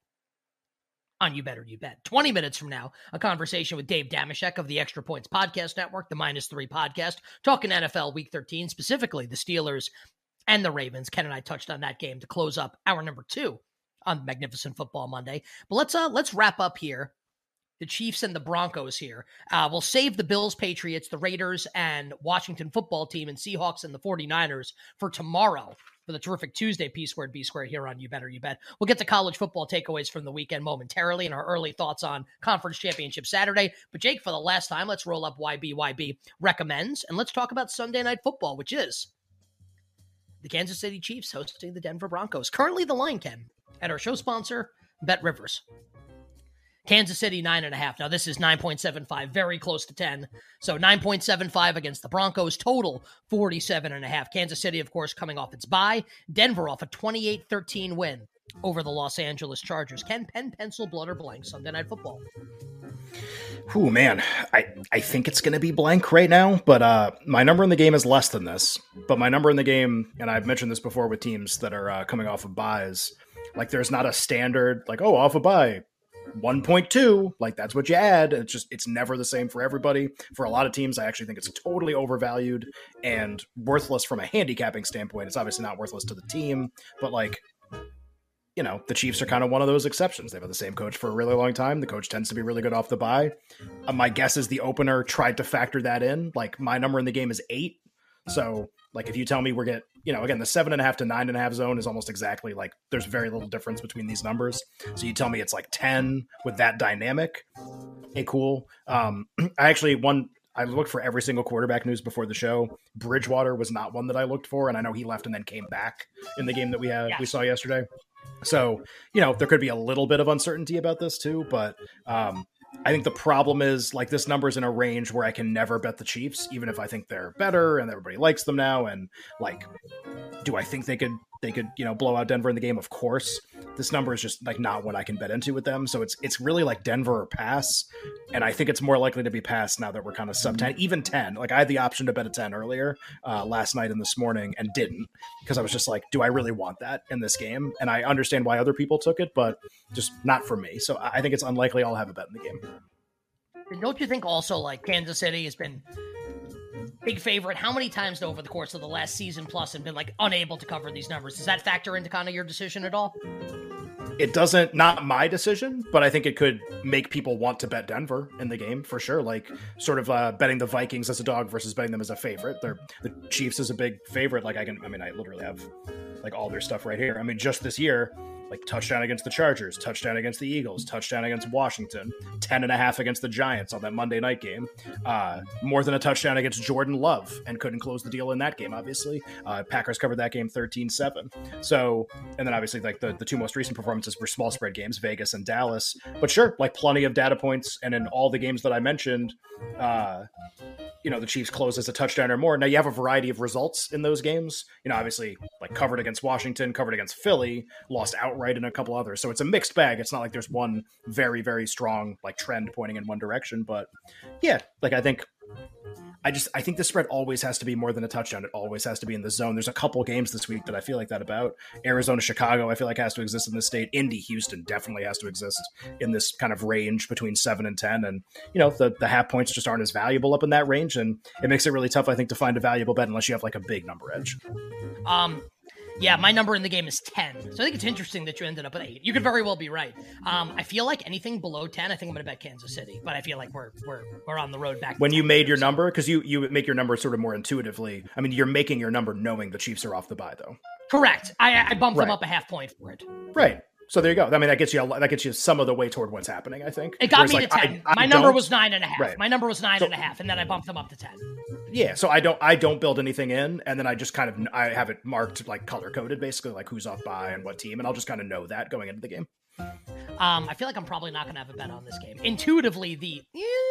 on You Better You Bet. 20 minutes from now, a conversation with Dave Damashek of the Extra Points Podcast Network, the -3 podcast, talking NFL Week 13, specifically the Steelers and the Ravens. Ken and I touched on that game to close up hour number 2 on Magnificent Football Monday. But let's wrap up here. The Chiefs and the Broncos here. We'll save the Bills, Patriots, the Raiders, and Washington football team, and Seahawks and the 49ers for tomorrow for the terrific Tuesday P2B here on You Better You Bet. We'll get to college football takeaways from the weekend momentarily and our early thoughts on Conference Championship Saturday. But Jake, for the last time, let's roll up YBYB recommends, and let's talk about Sunday Night Football, which is the Kansas City Chiefs hosting the Denver Broncos. Currently the line, Ken, and our show sponsor, Bet Rivers. Kansas City 9.5. Now this is 9.75, very close to 10. So 9.75 against the Broncos, total 47.5. Kansas City, of course, coming off its bye. Denver off a 28-13 win over the Los Angeles Chargers. Ken, pen, pencil, blood, or blank Sunday Night Football? Ooh, man, I think it's going to be blank right now, but my number in the game is less than this. But my number in the game, and I've mentioned this before with teams that are coming off of buys, like there's not a standard, like, oh, off a bye, 1.2, like that's what you add. It's never the same for everybody. For a lot of teams, I actually think it's totally overvalued and worthless from a handicapping standpoint. It's obviously not worthless to the team, but like, the Chiefs are kind of one of those exceptions. They've had the same coach for a really long time. The coach tends to be really good off the bye. My guess is the opener tried to factor that in. Like my number in the game is 8. So like if you tell me again, the 7.5 to 9.5 zone is almost exactly like there's very little difference between these numbers. So you tell me it's like 10 with that dynamic. Hey, cool. I looked for every single quarterback news before the show. Bridgewater was not one that I looked for. And I know he left and then came back in the game that we saw yesterday. So, there could be a little bit of uncertainty about this too, but I think the problem is like this number is in a range where I can never bet the Chiefs, even if I think they're better and everybody likes them now. And like, do I think they could, blow out Denver in the game? Of course. This number is just like not one I can bet into with them. So it's really like Denver or pass. And I think it's more likely to be pass now that we're kind of sub 10, even 10. Like I had the option to bet a 10 earlier last night and this morning and didn't, because I was just like, do I really want that in this game? And I understand why other people took it, but just not for me. So I think it's unlikely I'll have a bet in the game. And don't you think also like Kansas City has been big favorite how many times over the course of the last season plus and been like unable to cover these numbers? Does that factor into kind of your decision at all? It doesn't, not my decision, but I think it could make people want to bet Denver in the game for sure. Like sort of betting the Vikings as a dog versus betting them as a favorite. The Chiefs is a big favorite. Like I literally have like all their stuff right here. I mean, just this year, like touchdown against the Chargers, touchdown against the Eagles, touchdown against Washington, 10.5 against the Giants on that Monday night game, more than a touchdown against Jordan Love and couldn't close the deal in that game, obviously. Packers covered that game 13-7. So, and then obviously like the two most recent performances were small spread games, Vegas and Dallas. But sure, like plenty of data points. And in all the games that I mentioned, the Chiefs closed as a touchdown or more. Now you have a variety of results in those games. Obviously like covered against Washington, covered against Philly, lost outright in a couple others. So it's a mixed bag. It's not like there's one very, very strong like trend pointing in one direction. But yeah, like I think the spread always has to be more than a touchdown. It always has to be in the zone. There's a couple games this week that I feel like that about. Arizona, Chicago, I feel like has to exist in this state. Indy, Houston definitely has to exist in this kind of range between 7 and 10. And, the half points just aren't as valuable up in that range. And it makes it really tough, I think, to find a valuable bet unless you have like a big number edge. Yeah, my number in the game is 10. So I think it's interesting that you ended up at 8. You could very well be right. I feel like anything below 10, I think I'm going to bet Kansas City. But I feel like we're on the road back. When you made your number, because you make your number sort of more intuitively. I mean, you're making your number knowing the Chiefs are off the bye, though. Correct. I bumped them up a half point for it. Right. So there you go. I mean, that gets you some of the way toward what's happening, I think. It got me to 10. My number was 9.5. Right. My number was 9.5, and then I bumped them up to 10. Yeah, so I don't build anything in, and then I just I have it marked like color coded, basically like who's off by and what team, and I'll just kind of know that going into the game. I feel like I'm probably not going to have a bet on this game. Intuitively,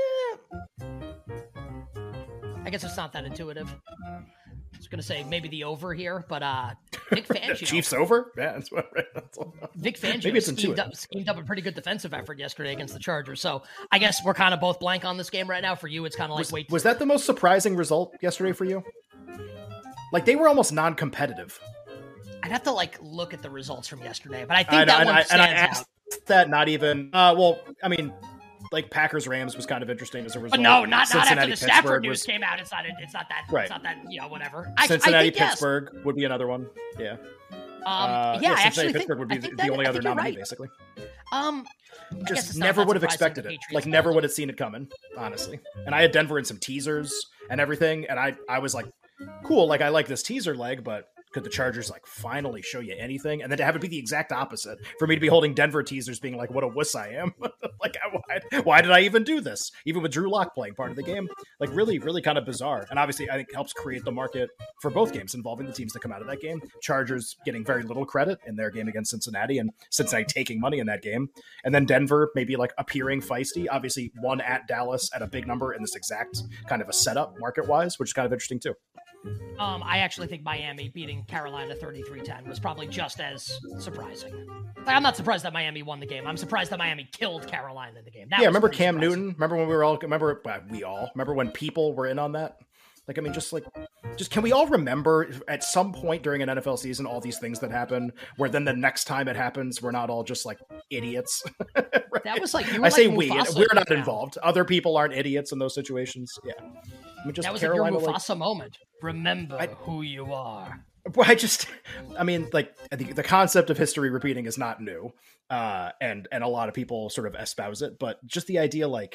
I guess it's not that intuitive. I was going to say maybe the over here, but Vic Fangio. Chiefs over? Yeah, that's what. Vic Fangio schemed up a pretty good defensive effort yesterday against the Chargers. So I guess we're kind of both blank on this game right now. For you, it's kind of like Was that the most surprising result yesterday for you? Like they were almost non-competitive. I'd have to look at the results from yesterday, but I think that one stands out. That not even. Well, I mean. Like Packers Rams was kind of interesting as a result. But no, not after the Stafford news came out. It's not that. Right. It's not that. Whatever. Cincinnati Pittsburgh would be another one. Yeah. I actually Pittsburgh would be the only other nominee, basically. Just never would have expected it. Never would have seen it coming, honestly. And I had Denver in some teasers and everything, and I was like, cool. Like I like this teaser leg, but. Could the Chargers finally show you anything? And then to have it be the exact opposite, for me to be holding Denver teasers being like, what a wuss I am. Why did I even do this? Even with Drew Lock playing part of the game, really, really kind of bizarre. And obviously I think helps create the market for both games involving the teams that come out of that game. Chargers getting very little credit in their game against Cincinnati, and Cincinnati taking money in that game. And then Denver maybe appearing feisty, obviously won at Dallas at a big number in this exact kind of a setup market wise, which is kind of interesting too. I actually think Miami beating Carolina 33-10 was probably just as surprising. I'm not surprised that Miami won the game. I'm surprised that Miami killed Carolina in the game. Remember Cam Newton? Remember when remember when people were in on that? Just can we all remember at some point during an NFL season all these things that happen where then the next time it happens we're not all just idiots? Right? That was we're not involved. Other people aren't idiots in those situations. Yeah. That was Carolina, your Mufasa moment. Remember who you are. I think the concept of history repeating is not new, and a lot of people sort of espouse it. But just the idea, what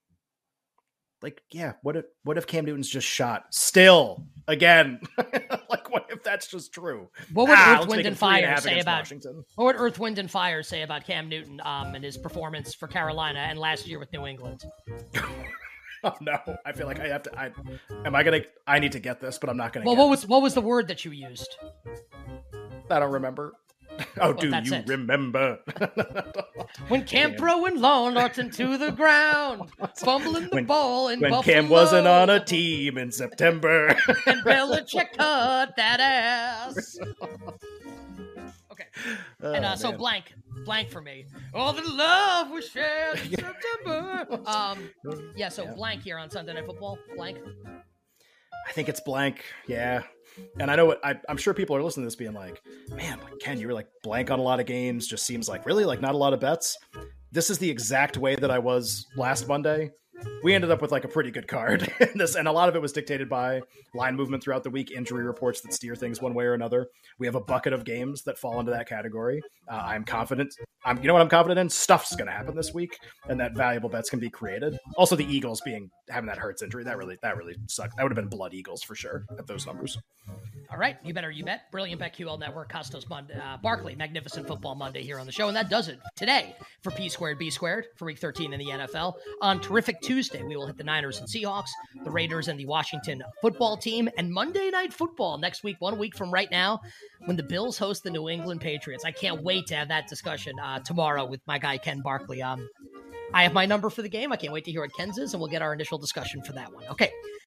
if Cam Newton's just shot still again? What if that's just true? What would Earth, Wind, and Fire say about Washington? What would Earth, Wind, and Fire say about Cam Newton and his performance for Carolina and last year with New England? Oh no! I feel like I have to. I need to get this, but I'm not going to. Well, what was the word that you used? I don't remember. Oh, do you remember? When Cam throwing lawn darts into the ground, fumbling the ball in when Buffalo. Cam wasn't on a team in September, and Belichick cut that ass. Okay, and so blank for me. All the love was shared in September. Blank here on Sunday Night Football. Blank. I think it's blank. Yeah. And I know I'm sure people are listening to this being like, man, Ken, you were blank on a lot of games. Just seems really not a lot of bets. This is the exact way that I was last Monday. We ended up with a pretty good card in this, and a lot of it was dictated by line movement throughout the week, injury reports that steer things one way or another. We have a bucket of games that fall into that category. I'm confident. You know what I'm confident in? Stuff's going to happen this week, and that valuable bets can be created. Also, the Eagles having that Hurts injury, that really sucked. That would have been blood Eagles for sure at those numbers. All right, you better you bet. Brilliant BetQL Network, Costos Monday, Barkley, Magnificent Football Monday here on the show, and that does it today for P Squared B Squared for Week 13 in the NFL. On Terrific Tuesday, we will hit the Niners and Seahawks, the Raiders and the Washington Football Team, and Monday Night Football next week, 1 week from right now, when the Bills host the New England Patriots. I can't wait to have that discussion tomorrow with my guy Ken Barkley. I have my number for the game. I can't wait to hear what Ken's is, and we'll get our initial discussion for that one. Okay,